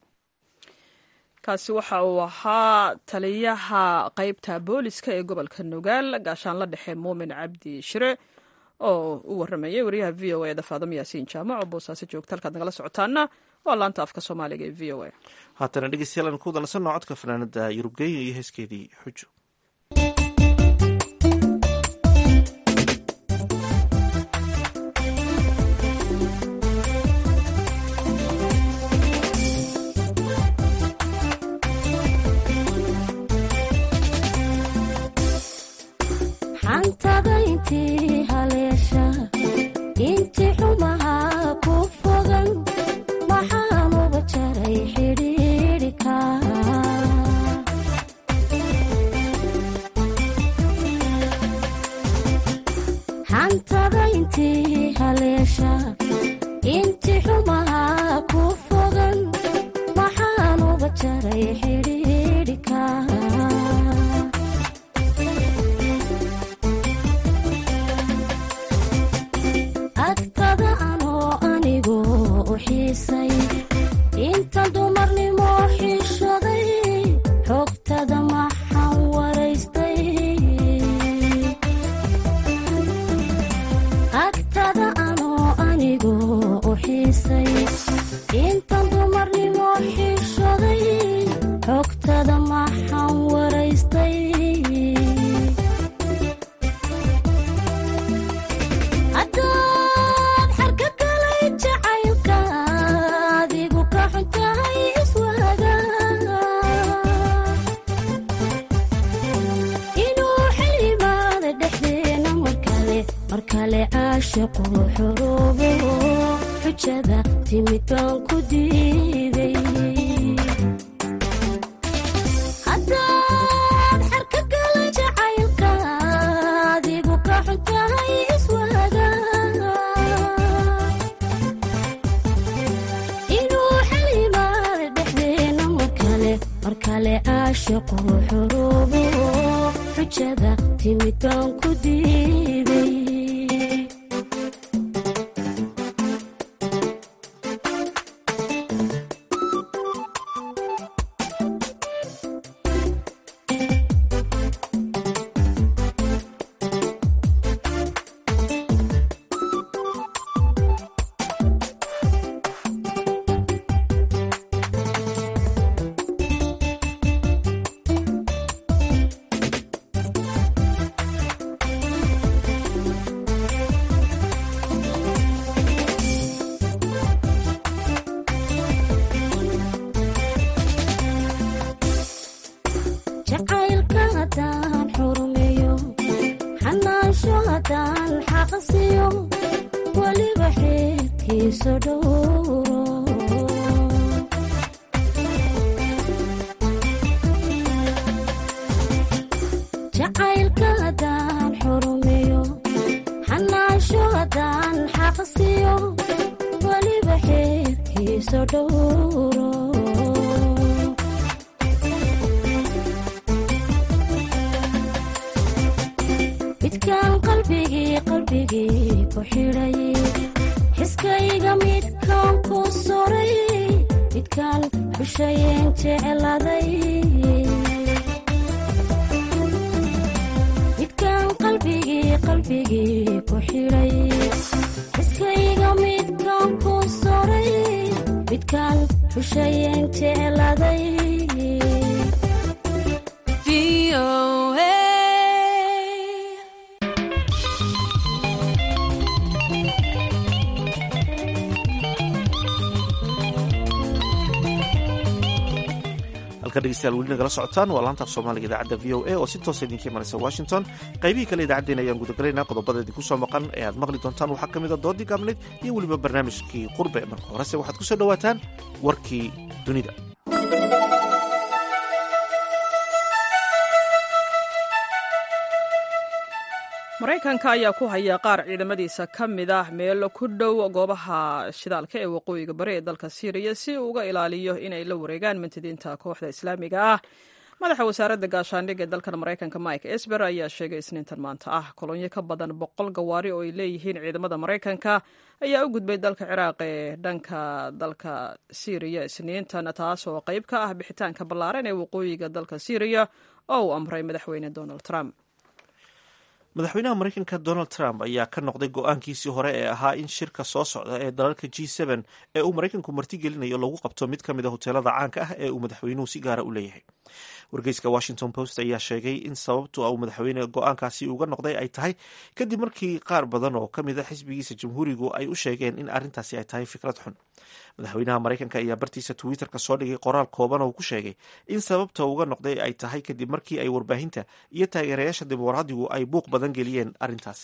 kaasi waxa uu ahaa taliyaha qaybta booliska ee gobolka nugaal gaashaanla dhexe muumin cabdi shire oo u waramayay wariyaha v o e da faadamo yaasiin jaamac oo boosaaso joogta halkaad nagala socotaana waa laanta afka soomaaliga ee v o e haatana dhegeystayaal aan ku wadalansanno codka fanaanada yurubgeeya iyo heeskeedii xujo xeerkiisa dhowro jacaylka haddaan xurumiyo xanaasho haddaan xaqsiyo weliba xeerkiisa dhowro midkaan qalbigii qalbigii ku xidhay xiskayga midkaan ku soray midkaan xushayeen jecladay midkaan qalbigii qalbigii ku xidhay xiskayga midkaan ku soray midkaan xushayeen jecladay dhegeystayaal weli nagala socotaan waa laanta af soomaaliga idaacadda v o a oo si toosa idinka imanaysa washington qaybihii kale idaacaddeen ayaan gudagalaynaa qodobada idinku soo maqan ee aad maqli doontaan waxaa ka mida doodii gaabnayd iyo weliba barnaamijkii qurbe marka horese waxaad ku soo dhowaataan warkii dunida. maraykanka ayaa ku haya qaar ciidamadiisa ka mid ah meelo ku dhow goobaha shidaalka ee waqooyiga bari ee dalka siiriya si uu uga ilaaliyo inay la wareegaan mintidiinta kooxda islaamiga ah. madaxa wasaaradda gaashaandhigga ee dalkan maraykanka mike esper ayaa sheegay isniintan maanta ah kolonyo ka badan boqol gawaari oo ay leeyihiin ciidamada maraykanka ayaa u gudbay dalka ciraaq ee dhanka dalka siiriya isniintan, taas oo qayb ka ah bixitaanka ballaaran ee waqooyiga dalka siiriya oo uu amray madaxweyne donald trump. madaxweynaha maraykanka donald trump ayaa ka noqday go-aankiisii hore ee ahaa in shirka soo socda ee dalalka g n ee uu maraykanku martigelinayo lagu qabto mid ka mid a hoteelada caanka ah ee uu madaxweynuhu si gaara u leeyahay. wargeyska washington post ayaa sheegay in sababtu uu madaxweyne go-aankaasi uga noqday ay tahay kadib markii qaar badan oo ka mid a xisbigiisa jamhuurigu ay u sheegeen in arrintaasi ay tahay fikrad xun. madaxweynaha maraykanka ayaa bartiisa twitterka soo dhigay qoraal kooban oo ku sheegay in sababta uga noqday ay tahay kadib markii ay warbaahinta iyo taageerayaasha dimuqraadigu ay buuq badan geliyeen arrintaas.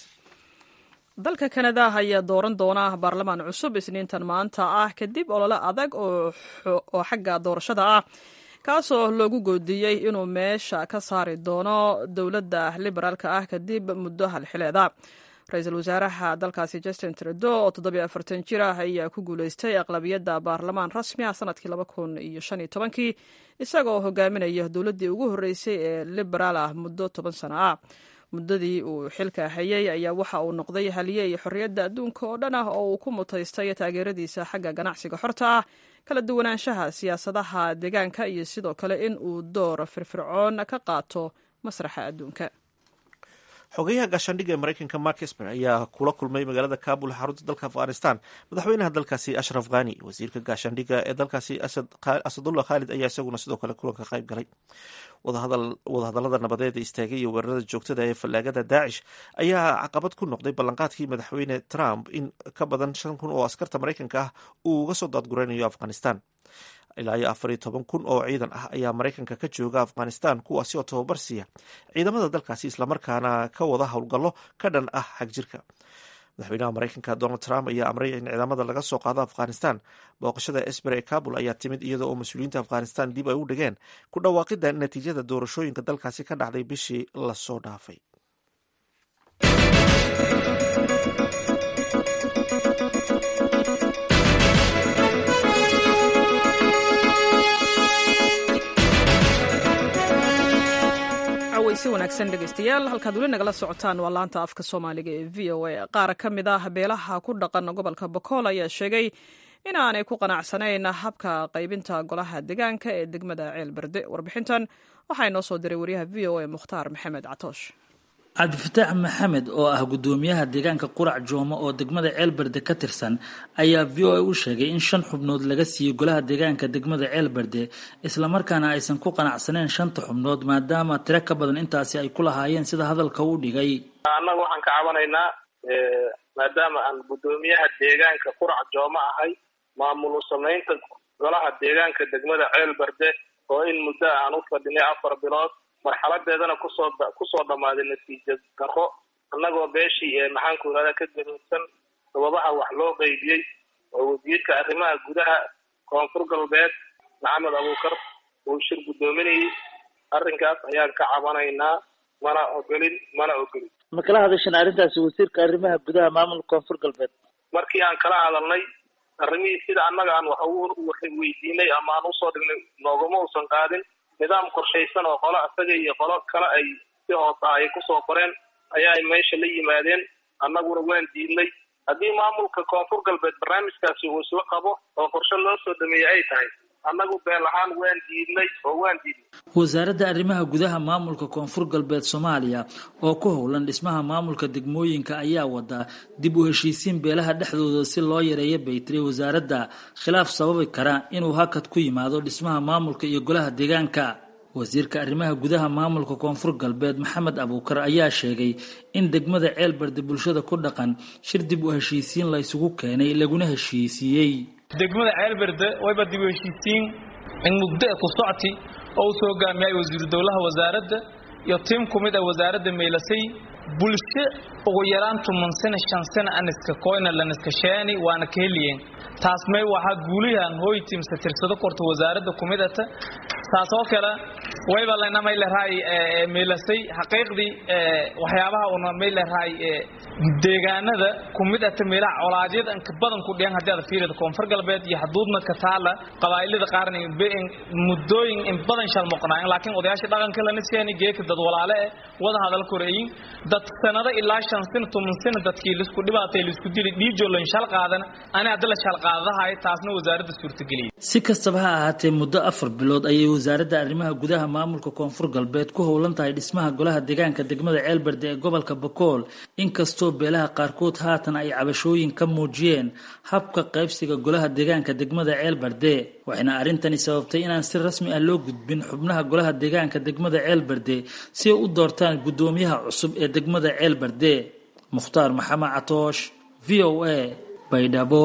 dalka kanada ayaa dooran doona baarlamaan cusub isniintan maanta ah kadib olole adag oo xagga doorashada ah kaasoo loogu goodiyey inuu meesha ka saari doono dowladda liberaalka ah kadib muddo halxileeda. ra-iisul wasaaraha dalkaasi justin trudeau oo toddobiyo afartan jir ah ayaa ku guuleystay aqlabiyadda baarlamaan rasmi ah sanadkii laba kun iyo shan iyo tobankii isagoo hogaaminaya dowladdii ugu horreysay ee liberaal ah muddo toban sano ah. muddadii uu xilka hayay ayaa waxa uu noqday haliye iyo xorriyadda adduunka oo dhan ah oo uu ku mutaystay taageeradiisa xagga ganacsiga xorta ah, kala duwanaanshaha siyaasadaha deegaanka iyo sidoo kale in uu door firfircoon ka qaato masraxa adduunka. xogeyaha gaashaandhigga ee maraykanka mark esper ayaa kula kulmay magaalada kabul xarunta dalka afghanistan madaxweynaha dalkaasi ashraf ghani. wasiirka gaashaandhigga ee dalkaasi asadullah khaalid ayaa isaguna sidoo kale kulanka qayb galay. wadahadallada nabadeed ee istaagay iyo weerarada joogtada ee fallaagada daacish ayaa caqabad ku noqday ballanqaadkii madaxweyne trump in ka badan shan kun oo askarta maraykanka ah uu uga soo daadguraynayo afghanistan. ilaa iyo afar iyo toban kun oo ciidan ah ayaa maraykanka ka jooga afghanistan, kuwaasi oo tababar siiya ciidamada dalkaasi islamarkaana ka wada howlgallo ka dhan ah xagjirka. madaxweynaha maraykanka donald trump ayaa amray in ciidamada laga soo qaado afghanistan. booqashada esper ee kabul ayaa timid iyada oo mas-uuliyiinta afghanistan dib ay u dhigeen ku dhawaaqida natiijada doorashooyinka dalkaasi ka dhacday bishii lasoo dhaafay. si wanaagsan dhegeystayaal, halkaad weli nagala socotaan waa laanta afka soomaaliga ee v o a. qaar ka mid ah beelaha ku dhaqan gobolka bokool ayaa sheegay in aanay ku qanacsanayn habka qaybinta golaha deegaanka ee degmada ceelberde. warbixintan waxaa inoo soo diray wariyaha v o a mukhtaar maxamed catoosh. cabdifataax maxamed oo ah gudoomiyaha deegaanka qurac joomo oo degmada ceelberde ka tirsan ayaa v o a u sheegay in shan xubnood laga siiyey golaha deegaanka degmada ceelberde islamarkaana aysan ku qanacsaneyn shanta xubnood maadaama tiro ka badan intaasi ay ku lahaayeen sida hadalka u dhigay. annaga waxaan ka cabanaynaa maadaama aan gudoomiyaha deegaanka qurac joomo ahay maamulu samaynta golaha deegaanka degmada ceelberde oo in muddo aan u fadhinay afar bilood marxaladeedana kusoo kusoo dhammaaday natiija daro annagoo beeshii maxaanku irahdaa ka gadoodsan sababaha wax loo qaybiyey oo wasiirka arrimaha gudaha koonfur galbeed maxamed abuukar uu shir guddoominayay arrinkaas ayaan ka cabanaynaa mana ogolin mana ogolin ma kala hadashan arrintaasi wasiirka arrimaha gudaha maamulka koonfur galbeed markii aan kala hadalnay arrimihii sida annaga aan wax u weydiinay ama aan usoo dhignay noogama uusan qaadin nidaam qorshaysan oo qolo isaga iyo qolo kale ay si hoos ah ay kusoo qoreen ayaa ay meesha la yimaadeen annaguna waan diidnay haddii maamulka koonfur galbeed barnaamijkaasi uu isla qabo oo qorshe loo soo dhameeyey ay tahay annagu beel ahaan waan diidnay oo waan diidnay wasaaradda arrimaha gudaha maamulka koonfur galbeed soomaaliya oo ku howlan dhismaha maamulka degmooyinka ayaa wada dib u heshiisiin beelaha dhexdooda si loo yareeyo baytiri wasaaradda khilaaf sababi kara inuu hakad ku yimaado dhismaha maamulka iyo golaha deegaanka wasiirka arrimaha gudaha maamulka koonfur galbeed maxamed abuukar ayaa sheegay in degmada ceelbarde bulshada ku dhaqan shir dib u heshiisiin la isugu keenay laguna heshiisiiyey degmada ceelbarde wayba dib u heshiisiin in muddo ku socoti oo soo gaamiyay wasiir dowlaha wasaaradda iyo tiim kumid ah wasaaradda meelasay bulsho ugu yaraan toban sano shan sano aan iska koyna lan iska sheeni waana ka heliyeen taas may waxa guuliyan hooy tiim satirsado korto wasaaradda kumid ah taasoo kale wayba lana may leeyahay meelasay xaqiiqdii waxyaabaha una may leeyahay deegaanada kumid ah meelaha colaadiyada in ka badan ku dhiyaan hadii aad fiirido koonfur galbeed iyo xuduudna ka taala qabaa'ilada qaarna in muddooyin in badan shal muqnaa laakiin odayaasha dhaqanka la nisyeeni geeka dad walaale ah wada hadal koreeyin dad sanada ilaa shan sano toban sano dadkii la isku dhibaatay la isku dilay dhiijo lan shal qaadan ana hadda la shal qaadahay taasna wasaaradda suurtageliyay si kastaba ha ahaatee muddo afar bilood ayay wasaaradda arrimaha gudaha maamulka koonfur galbeed ku howlan tahay dhismaha golaha deegaanka degmada ceelbarde ee gobolka Bakool inkastoo beelaha qaarkood haatan ay cabashooyin ka muujiyeen habka qaybsiga golaha deegaanka degmada ceelbarde waxayna arrintani sababtay inaan si rasmi ah loo gudbin xubnaha golaha deegaanka degmada ceelbarde si ay u doortaan gudoomiyaha cusub ee degmada ceelbarde mukhtaar maxamed catoosh v o a baydhabo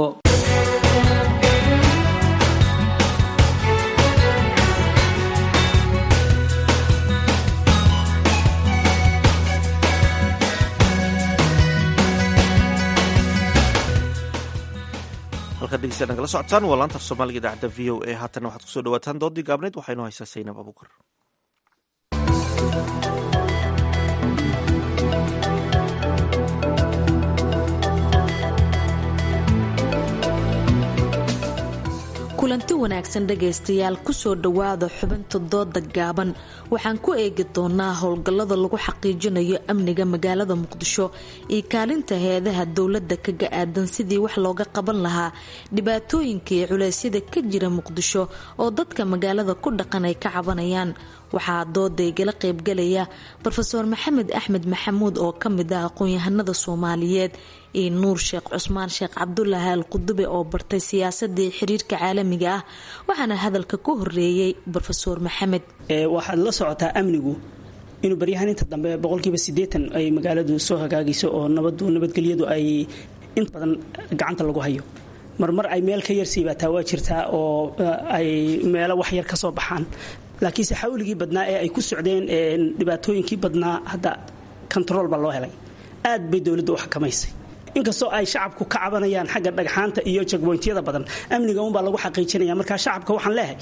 degeystayaal nagala socotaan waa laanta af soomaaliga idaacadda v o a haatana waxaad kusoo dhawaataan doodii gaabneyd waxaa inoo haysaa saynab abuukar kulanti wanaagsan dhegaystayaal kusoo dhowaada xubinta dooda gaaban waxaan ku eegi doonaa howlgallada lagu xaqiijinayo amniga magaalada muqdisho iyo kaalinta hay-adaha dowladda kaga aadan sidii wax looga qaban lahaa dhibaatooyinka iyo culeysyada ka jira muqdisho oo dadka magaalada ku dhaqan ay ka cabanayaan waxaa dooda igala qaybgalaya rofeor maxamed axmed maxamuud oo kamid ah aqoon-yahanada soomaaliyeed iyo nuur sheekh cusmaan sheekh cabdulaahi al qudube oo bartay siyaasadii xiriirka caalamiga ah waxaana hadalka ku horeeyey rofeor maxamed waxaad la socotaa amnigu inuu baryahaan inta dambe boqolkiiba sideetan ay magaaladu soo hagaagayso oo nabadu nabadgelyadu ay inta badan gacanta lagu hayo marmar ay meel ka yarsiibaataa waa jirtaa oo ay meelo wax yar ka soo baxaan laakiinse xawligii badnaa ee ay ku socdeen dhibaatooyinkii badnaa hadda control baa loo helay aad bay dowladda u xakamaysay inkastoo ay shacabku ka cabanayaan xagga dhagxaanta iyo jagboyntyada badan amniga unbaa lagu xaqiijinaya markaa shacabka waxaan leehay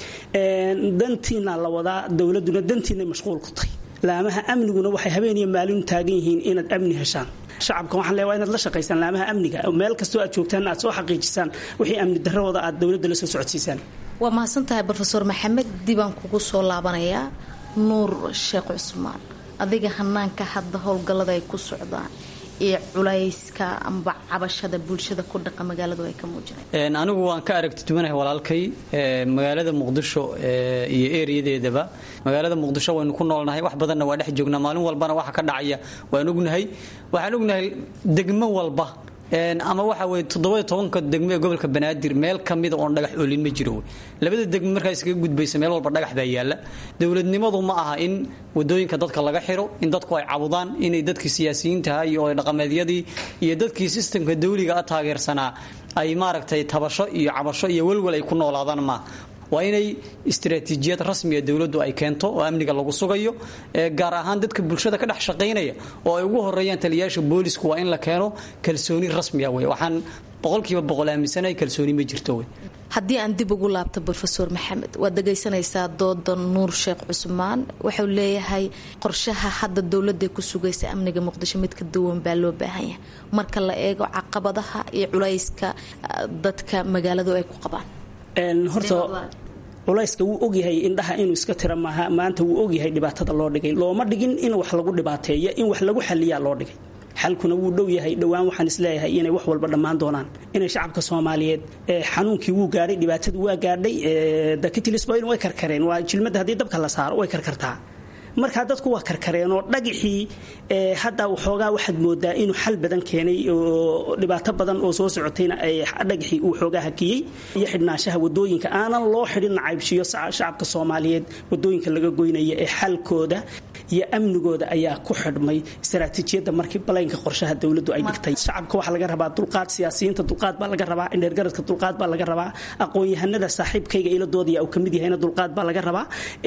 dantiina la wadaa dowladuna dantiinay mashquul ku tahay laamaha amniguna waxay habeeniyo maalin taagan yihiin inaad amni heshaan shacabka waxaan leeyahay inaad la shaqaysaan laamaha amniga meel kastoo aad joogtaan aad soo xaqiijisaan wixii amni darradooda aad dowladda la soo socodsiisaan waa mahadsantahay rofeor maxamed dibaan kugu soo laabanayaa nuur sheekh cusmaan adiga hanaanka hadda howlgallada ay ku socdaan iyo culayska amba cabashada bulshada ku dhaqa magaaladu ay ka muujinayaan anigu waan ka aragti duwanahay walaalkay magaalada muqdisho iyo ereyadeedaba magaalada muqdisho waynu ku noolnahay wax badanna waa dhex joognaa maalin walbana waxa ka dhacaya waan ognahay waxaan ognahay degmo walba ama waxa weeye toddoba iyo tobanka degmo ee gobolka banaadir meel ka mid oo dhagax oolin ma jiro labada degmo markaa iskaga gudbaysa meel walba dhagax baa yaala dowladnimadu ma aha in wadooyinka dadka laga xiro in dadku ay cabudaan inay dadkii siyaasiyiinta iyo dhaqameedyadii iyo dadkii systemka dawliga ah taageersanaa ay maaragtay tabasho iyo cabasho iyo walwal ay ku noolaadaan ma waa inay istiraatiijiyad rasmi ah dawladdu ay keento oo amniga lagu sugayo gaar ahaan dadka bulshada ka dhex shaqaynaya oo ay ugu horeeyaan taliyaasha booliisku waa in la keeno kalsooni rasmi ah way waxaan boqolkiiba boqol aaminsanahay kalsooni ma jirto wey. haddii aan dib ugu laabto brofesor maxamed waad dhegaysanaysaa dooda nuur sheekh cusmaan wuxuu leeyahay qorshaha hadda dowladda ku sugaysa amniga muqdisho mid ka duwan baa loo baahan yahay marka la eego caqabadaha iyo culayska dadka magaaladu ay ku qabaan. horta culayska wuu ogyahay indhaha inuu iska tira maaha maanta wuu ogyahay dhibaatada loo dhigay looma dhigin in wax lagu dhibaateeyo in wax lagu xaliyaa loo dhigay xalkuna wuu dhow yahay dhowaan waxaan isleeyahay inay wax walba dhammaan doonaan inay shacabka Soomaaliyeed xanuunkii wuu gaaray dhibaatadu waa gaadhay dakitilisbayn way karkareen waa jilmada hadii dabka la saaro way karkartaa marka dadku waa karkareen oo dhagixii hadda waxoogaa waxaad moodaa inuu xal badan keenay oo dhibaato badan oo soo socotayna ay dhagixii uu xoogaa hakiyay iyo xidhnaanshaha wadooyinka aanan loo xidhin caybshiyo shacabka Soomaaliyeed wadooyinka laga goynaya ee xalkooda iyo amnigooda ayaa ku xidhmay istaraatiijiyada markii balaynka qorshaha dawladdu ay dhigtay shacabka waxa laga rabaa dulqaad siyaasiyiinta dulqaad baa laga rabaa indheergaradka dulqaad baa laga rabaa aqoon-yahanada saaxiibkayga ila doodaya uu kamid yahay dulqaad baa laga rabaa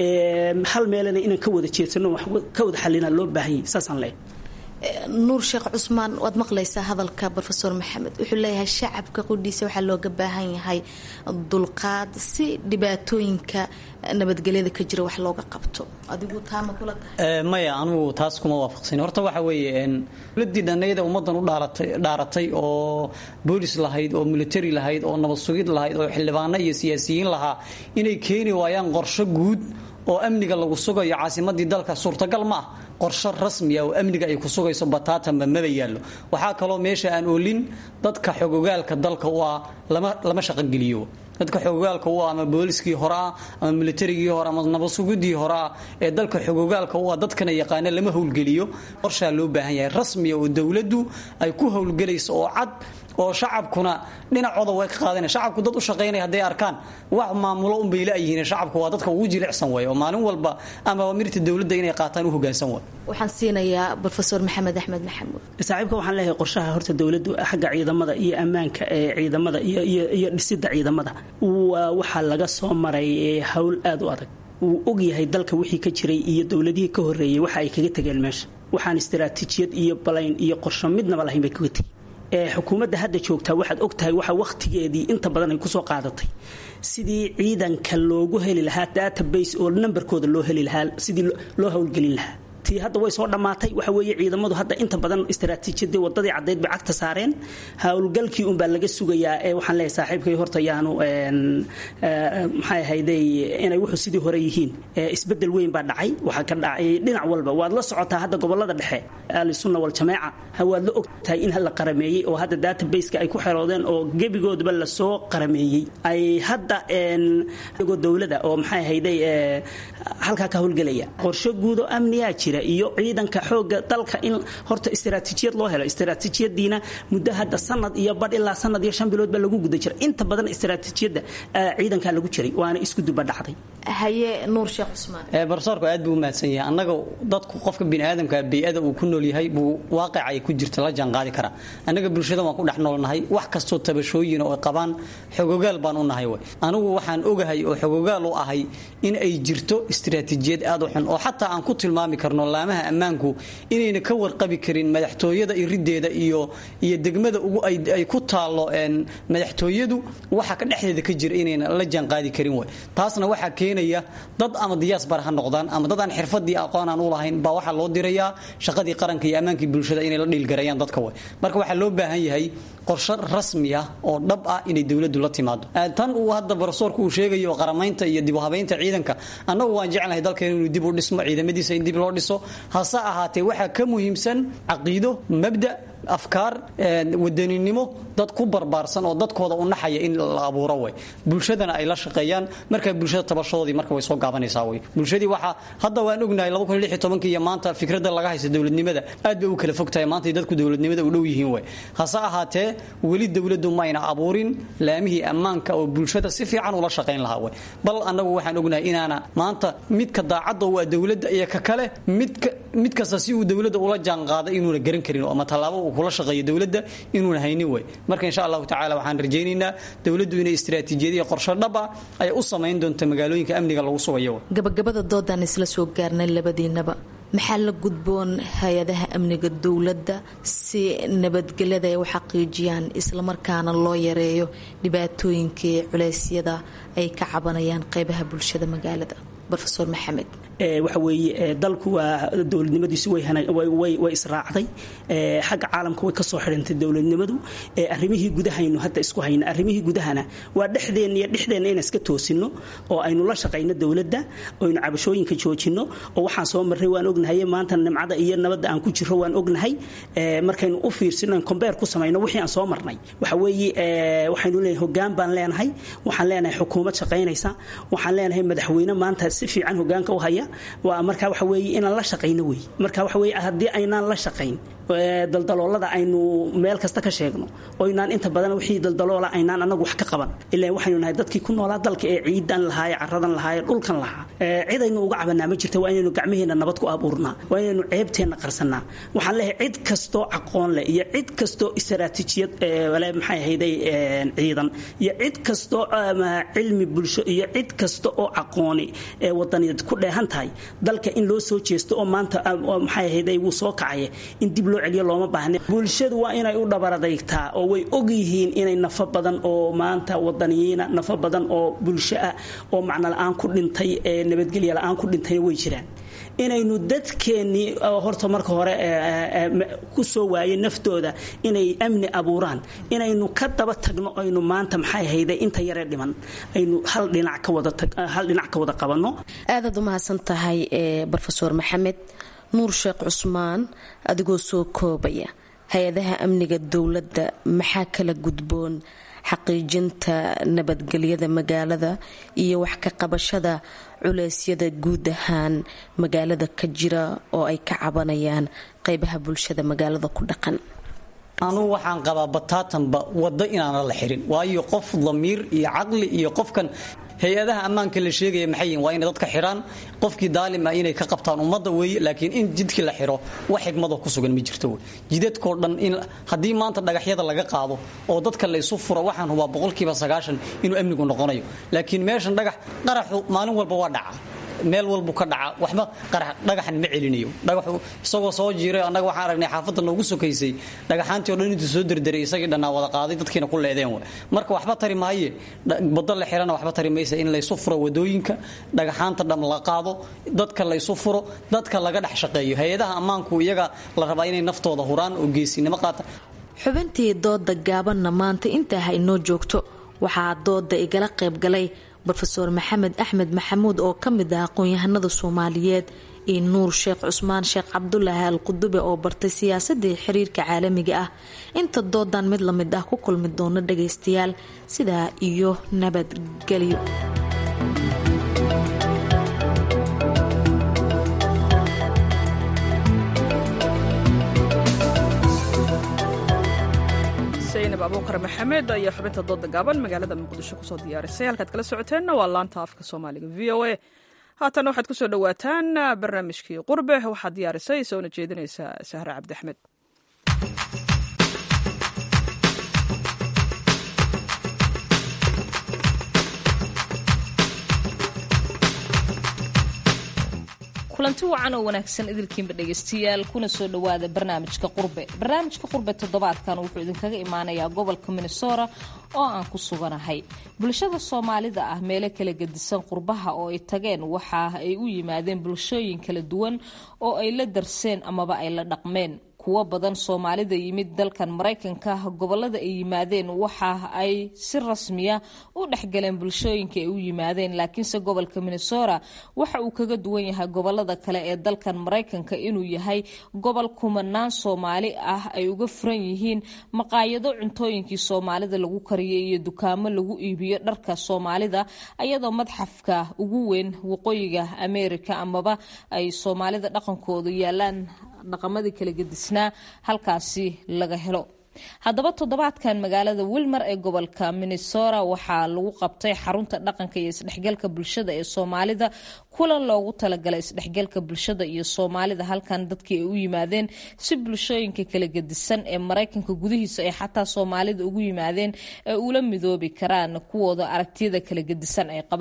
hal meelana inaan ka wada jeedsano wax ka wada xalina loo baahan yahay saasaan leeyahay. nuur sheekh cusmaan waad maqlaysaa hadalka brofesor maxamed wuxuu leeyahay shacabka qudhiisa waxaa looga baahan yahay dulqaad si dhibaatooyinka nabadgelyada ka jira wax looga qabto adigu taama kula tahay maya anigu taas kuma waafaqsan horta waxa weeye dowladii dhanayda ummadan u dhaaratay dhaaratay oo boolis lahayd oo military lahayd oo nabad sugid lahayd oo xildhibaano iyo siyaasiyiin lahaa inay keeni waayaan qorshe guud oo amniga lagu sugayo caasimadii dalka suurtagal ma ah qorshe rasmi ah oo amniga ay ku sugayso bataata ma maba yaalo waxaa kaloo meesha aan oolin dadka xogogaalka dalka waa lama lama shaqo geliyo dadka xogogaalka waa ama booliskii hore ama militarigii hore ama nabad sugidii hore ee dalka xogogaalka waa dadkana yaqaan lama howlgeliyo qorshe loo baahan yahay rasmi oo dawladdu ay ku howlgelayso oo cad oo shacabkuna dhinacooda way ka qaadanayaan shacabku dad u shaqeynay haday arkaan wax maamulo un bay leeyihiin shacabku waa dadka ugu jilicsan way oo maalin walba ama amirta dawladda inay qaataan u hoggaansan way waxaan siinayaa brofesor maxamed axmed maxamuud saaxiibka waxaan leeyahay qorshaha horta dawladdu xagga ciidamada iyo ammaanka ee ciidamada iyo iyo dhisidda ciidamada waa waxa laga soo maray hawl aad u adag uu og yahay dalka wixii ka jiray iyo dawladihii ka horeeyay waxa ay kaga tageen meesha waxaan istiraatiijiyad iyo balayn iyo qorshe midnaba lahayn bay kaga tageen ee xukuumadda hadda joogtaa waxaad ogtahay waxa waqtigeedii inta badan ay ku soo qaadatay sidii ciidanka loogu heli lahaa database oo numberkooda loo heli lahaa sidii loo howlgelin lahaa tii hadda way soo dhamaatay waxa weeye ciidamadu hadda inta badan istiraatiijiyadii wadadii cadeed bay cagta saareen howlgalkii un baa laga sugayaa ee waxaan leeyahay saaxiibkay horta yaanu een maxay ahayday inay wuxuu sidii hore yihiin isbedel weyn baa dhacay waxa ka dhacay dhinac walba waad la socotaa hadda gobolada dhexe ahli sunna wal jamaa waad la ogtahay in hal qarameeyay oo hadda database-ka ay ku xeroodeen oo gebigoodba la soo qarameeyay ay hadda een dawladda oo maxay ahayday halka ka howlgalaya qorshe guud oo amniga jira iyo ciidanka xooga dalka in horta istiraatiijiyad loo helo istiraatiijiyadiina muddo hadda sanad iyo bad ilaa sanad iyo shan bilood ba lagu guda jiray inta badan istiraatiijiyada ciidanka lagu jiray waana isku duba dhacday haye nuur sheekh cusmaan ee barsoorku aad buu mahadsan yahay annaga dadku qofka bini'aadamka biyada uu ku nool yahay buu waaqic ay ku jirta la jaan qaadi kara annaga bulshada waan ku dhex noolnahay wax kasto tabashooyin oo qabaan xogogaal baan u nahay way anigu waxaan ogahay oo xogogaal u ahay in ay jirto istiraatiijiyad aad u xun oo xataa aan ku tilmaami karno laamaha ammaanku inayna ka warqabi karin madaxtooyada irideeda iyo iyo degmada ugu ay ay ku taalo een madaxtooyadu waxa ka dhexdeeda ka jira inayna la jaan qaadi karin way taasna waxa keenaya dad ama diyaas bar ha noqdaan ama dad aan xirfadii aqoon aan u lahayn ba waxa loo dirayaa shaqadii qaranka iyo ammaankii bulshada inay la dhiilgarayaan dadka way marka waxa loo baahan yahay qorshe rasmi ah oo dhab ah inay dawladdu la timaado tan uu hadda barsoorku uu sheegayo qaramaynta iyo dib u habeynta ciidanka annagu waan jecelahay dalkeena inuu dib u dhismo ciidamadiisa in dib loo dhiso hase ahaatee waxa ka muhiimsan caqiido mabda afkaar wadaninimo dad ku barbaarsan oo dadkooda u naxaya in la abuuro way bulshadana ay la shaqeeyaan marka bulshada tabashoodii marka way soo gaabanaysaa way bulshadii waxa hadda waan ognahay laba kun iyo lix iyo toban iyo maanta fikradda laga haysto dawladnimada aad bay u kala fogtahay maanta dadku dawladnimada u dhow yihiin way hase ahaatee wali dawladdu ma ayna abuurin laamihii ammaanka oo bulshada si fiican ula shaqeyn lahaa way bal annagu waxaan ognahay inaana maanta midka daacadda waa dawladda iyo ka kale midka mid kasta si uu dawladda ula jaan qaado inuuna garan karin ama talaabo uu kula shaqeeyo dawladda inuuna haynin way marka insha Allah taala waxaan rajaynaynaa dawladdu inay istiraatiijiyad qorshe dhab ah ay u sameyn doonto magaalooyinka amniga lagu sugayo gabagabada doodan isla soo gaarnay labadiinaba maxaa la gudboon hay-adaha amniga dowladda si nabadgelyada ay u xaqiijiyaan islamarkaana loo yareeyo dhibaatooyinkii culeysyada ay ka cabanayaan qeybaha bulshada magaalada? rofeor maxamed. waxa weeye dalku waa dowladnimadiisu way israacday, xagga caalamka way kasoo xidhantay dowladnimadu. arrimihii gudahaynu hadda isku hayna arrimihii gudahana waa dhexdeenna iyo dhexdeenna inaan iska toosino oo aynu la shaqayno dowladda, aynu cabashooyinka joojino. oo waxaan soo marray waan ognahay, maanta nimcada iyo nabadda aan ku jiro waan ognahay. markaynu u fiirsino kombeer ku samayno wixii aan soo marnay, waxa weeye waxaynu leenahay hoggaan baan leenahay, waxaan leenahay xukuumad shaqaynaysa, waxaan leenahay madaxweyne maanta si fiican hoggaanka u haya. waa marka waxa weeye inaan la shaqayno wey. marka waxa weeye haddii aynaan la shaqayn daldaloolada aynu meel kasta ka sheegno oo inaan inta badan wixii daldaloola aynaan anagu wax ka qaban, ilaa waxaynu nahay dadkii ku noolaa dalka ee ciidan lahaa, caradan lahaa, dhulkan lahaa. cidaynu uga cabanaa ma jirta. waa inaynu gacmaheena nabad ku abuurnaa, waa inaynu ceebteenna qarsanaa. waxaan leeyahay cid kastoo aqoon leh iyo cid kastoo istaraatiijiyad wala maxay ahayday ciidan iyo cid kastoo cilmi bulsho iyo cid kasta oo aqooni ee wadaniyaed ku dheehan tahay dalka in loo soo jeesto oo maanta maxay ahayday wuu soo kacaya in dib loo celiyo looma baahna. bulshadu waa inay u dhabaradaygtaa oo way og yihiin inay nafo badan oo maanta wadaniyiina, nafo badan oo bulsho ah oo macno la-aan ku dhintay, ee nabadgelya la-aan ku dhintayna way jiraan. inaynu dadkeennii horta marka hore ku soo waayay naftooda inay amni abuuraan, inaynu ka daba tagno aynu maanta maxay hayday inta yaree dhiman aynu hal dhinac ka wada hal dhinac ka wada qabanno. aadaad u mahadsan tahay rofeor maxamed. nuur sheekh cusmaan, adigoo soo koobaya, hay-adaha amniga dowladda maxaa kala gudboon xaqiijinta nabadgelyada magaalada iyo wax ka qabashada culeysyada guud ahaan magaalada ka jira oo ay ka cabanayaan qeybaha bulshada magaalada ku dhaqan? anugu waxaan qabaa bataatanba waddo inaana la xirin, waayo qof damiir iyo caqli iyo qofkan hay-adaha ammaanka la sheegaya maxay yihiin waa inay dadka xidhaan, qofkii daalima inay ka qabtaan ummadda weeye. laakiin in jidkii la xiro wax xigmadoo ku sugan ma jirto wey. jidadkoo dhan in haddii maanta dhagaxyada laga qaado oo dadka la isu furo, waxaan hubaa boqolkiiba sagaashan inuu amnigu noqonayo. laakiin meeshan dhagax qaraxu maalin walba waa dhaca, meel walbu ka dhaca, waxba dhagaxan ma celinayo. dhagaxu isagoo soo jiiray, annaga waxaan aragnay xaafadda noogu sokaysay dhagaxaantii o dhan intuu soo derderay isagii dhannaa wada qaaday, dadkiina ku leedeen w. marka waxba tari maaye, baddo la xirana waxba tari maysa. in laysu furo wadooyinka, dhagaxaanta dham la qaado, dadka laysu furo, dadka laga dhex shaqeeyo. hay-adaha ammaanku iyaga la rabaa inay naftooda huraan oo geesinimo qaata. xubintii dooda gaabanna maanta intaa ha inoo joogto. waxaa dooda igala qaybgalay rofeor maxamed axmed maxamuud oo ka mid ah aqoon-yahanada soomaaliyeed, iyo nuur sheekh cusmaan sheekh cabdulaahi al qudube oo bartay siyaasadii xiriirka caalamiga ah. inta doodan mid lamid ah ku kulmi doono dhagaystayaal, sidaa iyo nabadgelyo. abuukar maxamed ayaa xubinta dooda gaaban magaalada muqdisho kusoo diyaarisay. halkaad kala socoteenna waa laanta afka soomaaliga v o a. haatan waxaad kusoo dhawaataan barnaamijkii qurbe. waxaad diyaarisay soona jeedinaysaa sahre cabdi axmed. kulanti wacan oo wanaagsan idilkiinba dhegaystayaal, kuna soo dhowaada barnaamijka qurbe. barnaamijka qurbe toddobaadkan wuxuu idinkaga imaanayaa gobolka minnesota oo aan ku suganahay. bulshada soomaalida ah meelo kala gedisan qurbaha oo ay tageen waxa ay u yimaadeen bulshooyin kala duwan oo ay la darseen amaba ay la dhaqmeen. kuwo badan soomaalida yimid dalkan maraykanka, gobolada ay yimaadeen waxa ay si rasmiya u dhexgaleen bulshooyinka ay u yimaadeen. laakiinse gobolka minnesota waxa uu kaga duwan yahay gobolada kale ee dalkan maraykanka inuu yahay gobol kumanaan soomaali ah ay uga furan yihiin maqaayado cuntooyinkii soomaalida lagu kariyay iyo dukaamo lagu iibiyo dharka soomaalida, ayadoo madxafka ugu weyn waqooyiga america amaba ay soomaalida dhaqankoodu yaalaan dhaqamadii kala gedisnaa halkaasi laga helo. haddaba toddobaadkan magaalada wilmar ee gobolka minnesota waxaa lagu qabtay xarunta dhaqanka iyo isdhexgalka bulshada ee soomaalida, kulan loogu talagalay isdhexgalka bulshada iyo soomaalida. halkan dadkii ay u yimaadeen si bulshooyinka kala gedisan ee maraykanka gudihiisa ay xataa soomaalida ugu yimaadeen ee ula midoobi karaan kuwooda aragtiyada kala gedisan ay qabaan.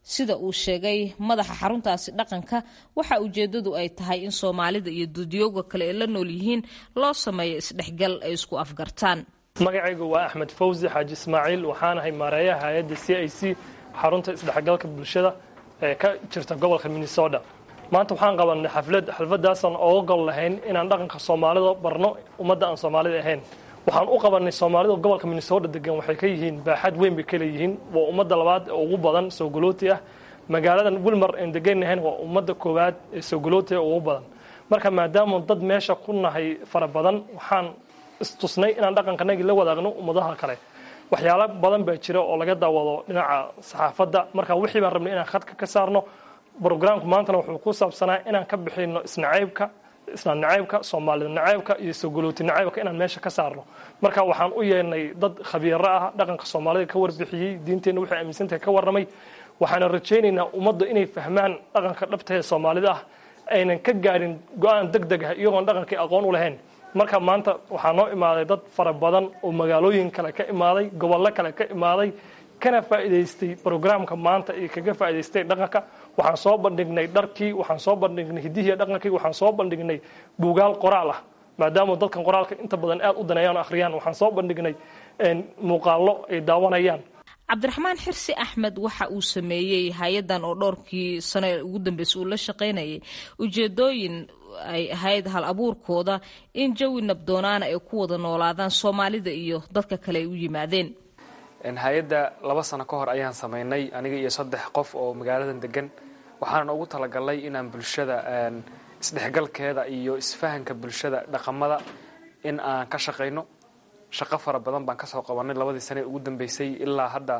sida uu sheegay madaxa xaruntaasi dhaqanka waxa ujeedadu ay tahay in soomaalida iyo dudyooga kale ee la nool yihiin loo sameeyo isdhexgal ay isku afgartaan. magacaygu waa axmed fawzi xaaji ismaaciil, waxaanahay maareeyaha hay-adda c i c xarunta isdhexgalka bulshada ee ka jirta gobolka minnesota. maanta waxaan qabanay xaflad xalfadaasan ooga gol lahayn inaan dhaqanka soomaalida barno ummadda aan soomaalida ahayn. waxaan u qabanay soomaalida gobolka minnesota degan waxay ka yihiin baaxad weyn bay kala yihiin, waa ummadda labaad ee ugu badan soogalooti ah. magaaladan wilmar aan deganahayn waa ummadda koowaad ee soogalooti ugu badan. marka maadaama dad meesha ku nahay fara badan, waxaan istusnay inaan dhaqankanagii la wadaagno ummadaha kale. waxyaalo badan baa jira oo laga daawado dhinaca saxaafadda, marka wixii baan rabnay inaan khadka ka saarno. brograamku maantana wuxuu ku saabsanaa inaan ka bixino isnacaybka islaan nacaybka, soomaalida nacaybka iyo soogalooti nacaybka inaan meesha ka saarno. marka waxaan u yeelnay dad khabiiro ah, dhaqanka soomaalida ka warbixiyey, diinteenna waxay aaminsantahay ka warramay. waxaana rajaynaynaa ummadda inay fahmaan dhaqanka dhabta ee soomaalida ah, aynan ka gaarin go-aan deg deg ah iyagoon dhaqankii aqoon u lahayn. marka maanta waxaa noo imaaday dad fara badan oo magaalooyin kale ka imaaday, gobollo kale ka imaaday, kana faa'iidaystay brograamka maanta iyo kaga faa'iidaystay dhaqanka. waxaan soo bandhignay dharkii, waxaan soo bandhignay hiddihii dhaqankii, waxaan soo bandhignay buugaal qoraal ah, maadaama dadkan qoraalka inta badan aad u daneeyaan o akhriyaan. waxaan soo bandhignay muuqaallo ay daawanayaan. cabdiraxmaan xirsi axmed waxa uu sameeyey hay-adan oo dhowrkii sano ee ugu dambeysay uu la shaqaynayay ujeedooyin ay ahayd hal abuurkooda in jawi nabdoonaana ay ku wada noolaadaan soomaalida iyo dadka kale ay u yimaadeen. hay-adda laba sano ka hor ayaan samaynay aniga iyo saddex qof oo magaaladan degan. waxaana ugu talagalnay inaan bulshada isdhexgalkeeda iyo isfahanka bulshada dhaqamada in aan ka shaqayno. shaqo fara badan baan kasoo qabanay labadii sane ee ugu dambeysay ilaa hadda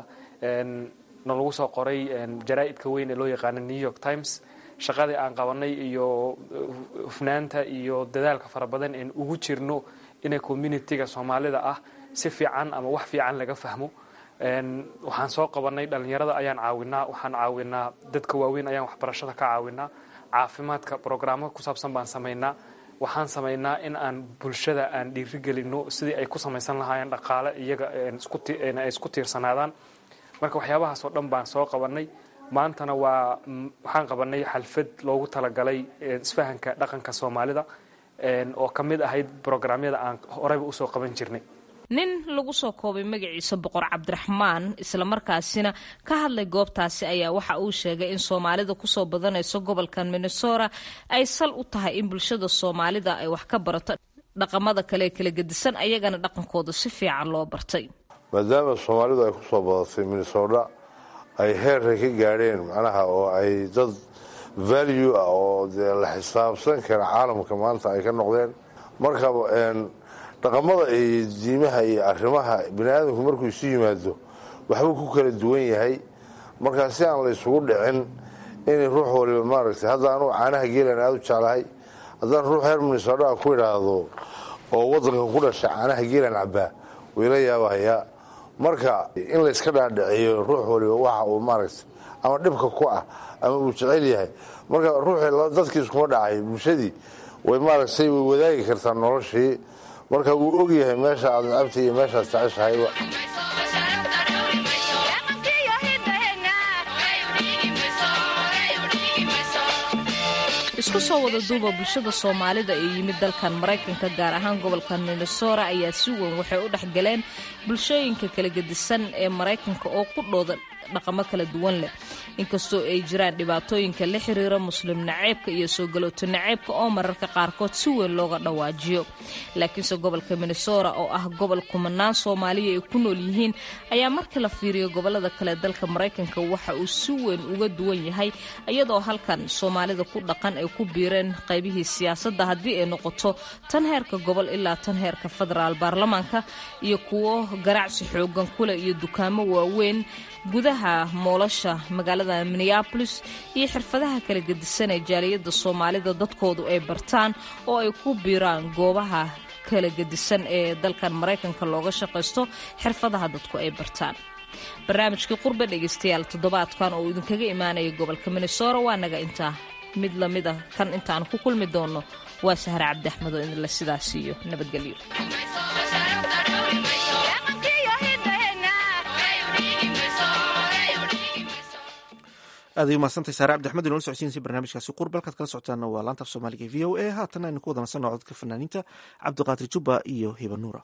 nalagu soo qoray jaraa'idka weyn ee loo yaqaano New York Times. shaqadii aan qabanay iyo hufnaanta iyo dadaalka fara badan een ugu jirno inay community-ga Soomaalida ah si fiican ama wax fiican laga fahmo. waxaan soo qabanay dhalinyarada ayaan caawinaa, waxaan caawinaa dadka waaweyn ayaan waxbarashada ka caawinaa, caafimaadka programmo ku saabsan baan samaynaa. waxaan samaynaa in aan bulshada aan dhiirigelino sidii ay ku samaysan lahaayeen dhaqaale iyaga ay isku tiirsanaadaan. marka waxyaabahaas oo dhan baan soo qabanay. maantana waa waxaan qabanay xalfad loogu talagalay isfahanka dhaqanka Soomaalida oo ka mid ahayd programyada aan horeyba usoo qaban jirnay. nin lagu soo koobay magaciisa boqor cabdiraxmaan isla markaasina ka hadlay goobtaasi ayaa waxa uu sheegay in Soomaalida kusoo badanayso gobolkan Minnesota ay sal u tahay in bulshada Soomaalida ay wax ka barato dhaqamada kale kala gedisan ayagana dhaqankooda si fiican loo bartay. maadaama Soomaalidu ay kusoo badatay Minnesota ay heerka ka gaadheen macnaha oo ay dad value ah oo la xisaabsan kara caalamka maanta ay ka noqdeen. marka dhaqamada iyo diimaha iyo arrimaha bini'aadamku markuu isu yimaado waxbuu ku kala duwan yahay. markaa si aan la isugu dhicin inay ruux waliba maaragtay hadda anuu caanaha geelan aada u jeclahay, haddaan ruux reer Minnesota ku idhaahdo oo waddankan ku dhashay caanaha geelan cabbaa wayla yaabahayaa. marka in la iska dhaadhiciyo ruux waliba waxa uu maaragtay ama dhibka ku ah ama uu jecel yahay. marka ruuxii dadkii iskuma dhacay, bulshadii way maaragtay way wadaagi kartaa noloshii. marka wuu og yahay meesha aad nacabta iyo meeshaad jeceshahayba. isku soo wada duuba bulshada Soomaalida ee yimid dalkan Mareykanka gaar ahaan gobolkan Minnesota ayaa si weyn waxay u dhaxgaleen bulshooyinka kala gedisan ee Mareykanka oo ku dhooda dhaqamo kala duwan leh. inkastoo ay jiraan dhibaatooyinka la xiriira muslim naceebka iyo soo galooto naceebka oo mararka qaarkood si weyn looga dhawaajiyo. laakiinse gobolka Minnesota oo ah gobol kumanaan Soomaaliya ay ku nool yihiin ayaa markii la fiiriyo gobolada kale dalka Mareykanka waxa uu si weyn uga duwan yahay, iyadoo halkan Soomaalida ku dhaqan ay ku biireen qaybihii siyaasadda haddii ay noqoto tan heerka gobol ilaa tan heerka federaal baarlamaanka iyo kuwo ganacsi xoogan kule iyo dukaamo waaweyn gudaha moolasha magaalada Minneapolis iyo xirfadaha kala gedisan ee jaaliyada Soomaalida dadkoodu ay bartaan oo ay ku biiraan goobaha kala gedisan ee dalkan Mareykanka looga shaqeysto xirfadaha dadku ay bartaan. barnaamijkii qurbe dhegeystayaal toddobaadkan oo idinkaga imaanaya gobolka Minnesota waa naga intaa mid lamid ah kan intaan ku kulmi doono waa Sahar Cabdi Axmed oo idin la sidaas iyo nabadgelyo. aaday umaadsantahay saare cabdi axmed inoola socodsiinaysa barnaamijkaasi qurb halkaad kala socotaana waa laanta af soomaaliga v o a haatan aynu ku wada nasanno codadka fanaaniinta cabdiqaadir jubba iyo hiba nuura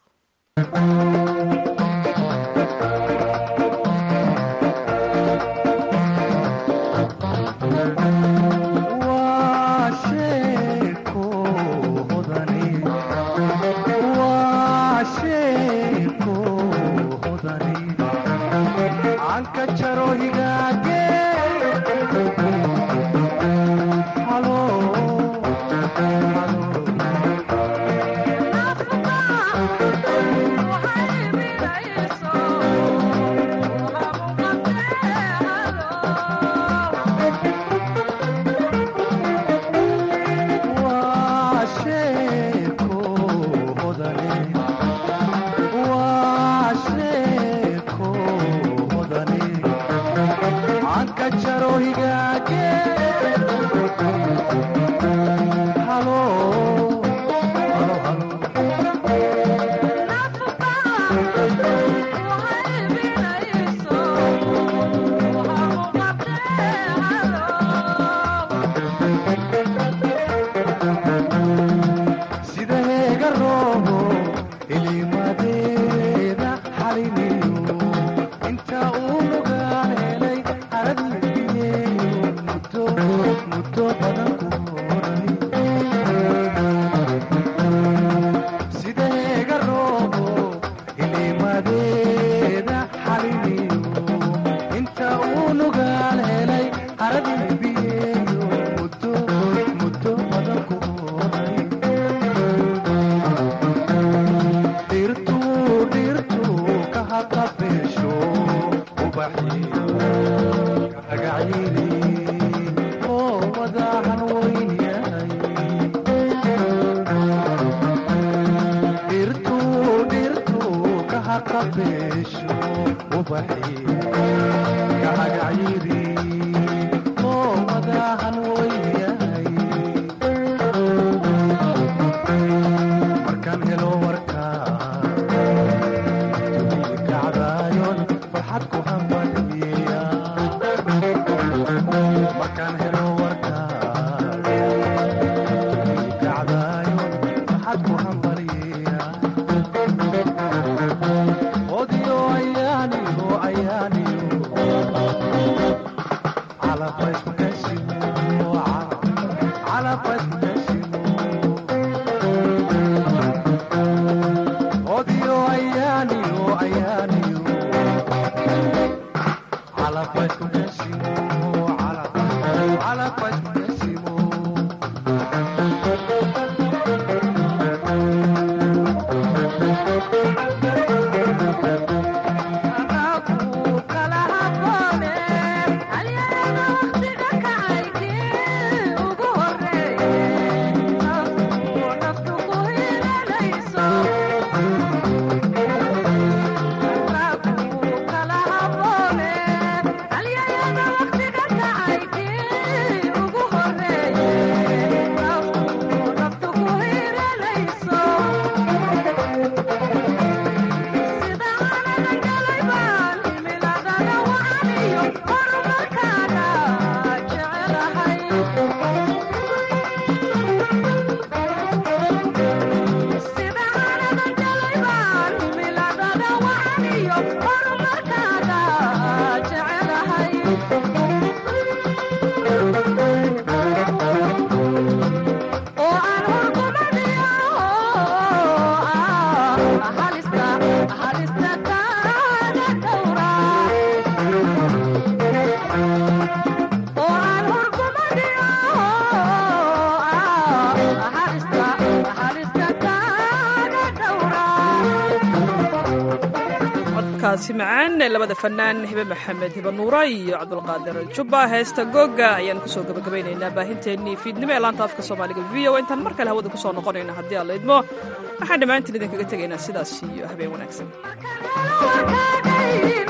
kaasi macaan labada fanaan hibe maxamed hibe nuura iyo cabdulqaadir jubba heesta googa ayaan kusoo gabagabaynaynaa baahinteennii fiidnimo ee laanta afka soomaaliga v o intaan mar kale hawada kusoo noqonayna haddii alla idmo waxaan dhammaantiin idinkaga tegaynaa sidaas iyo habeen wanaagsan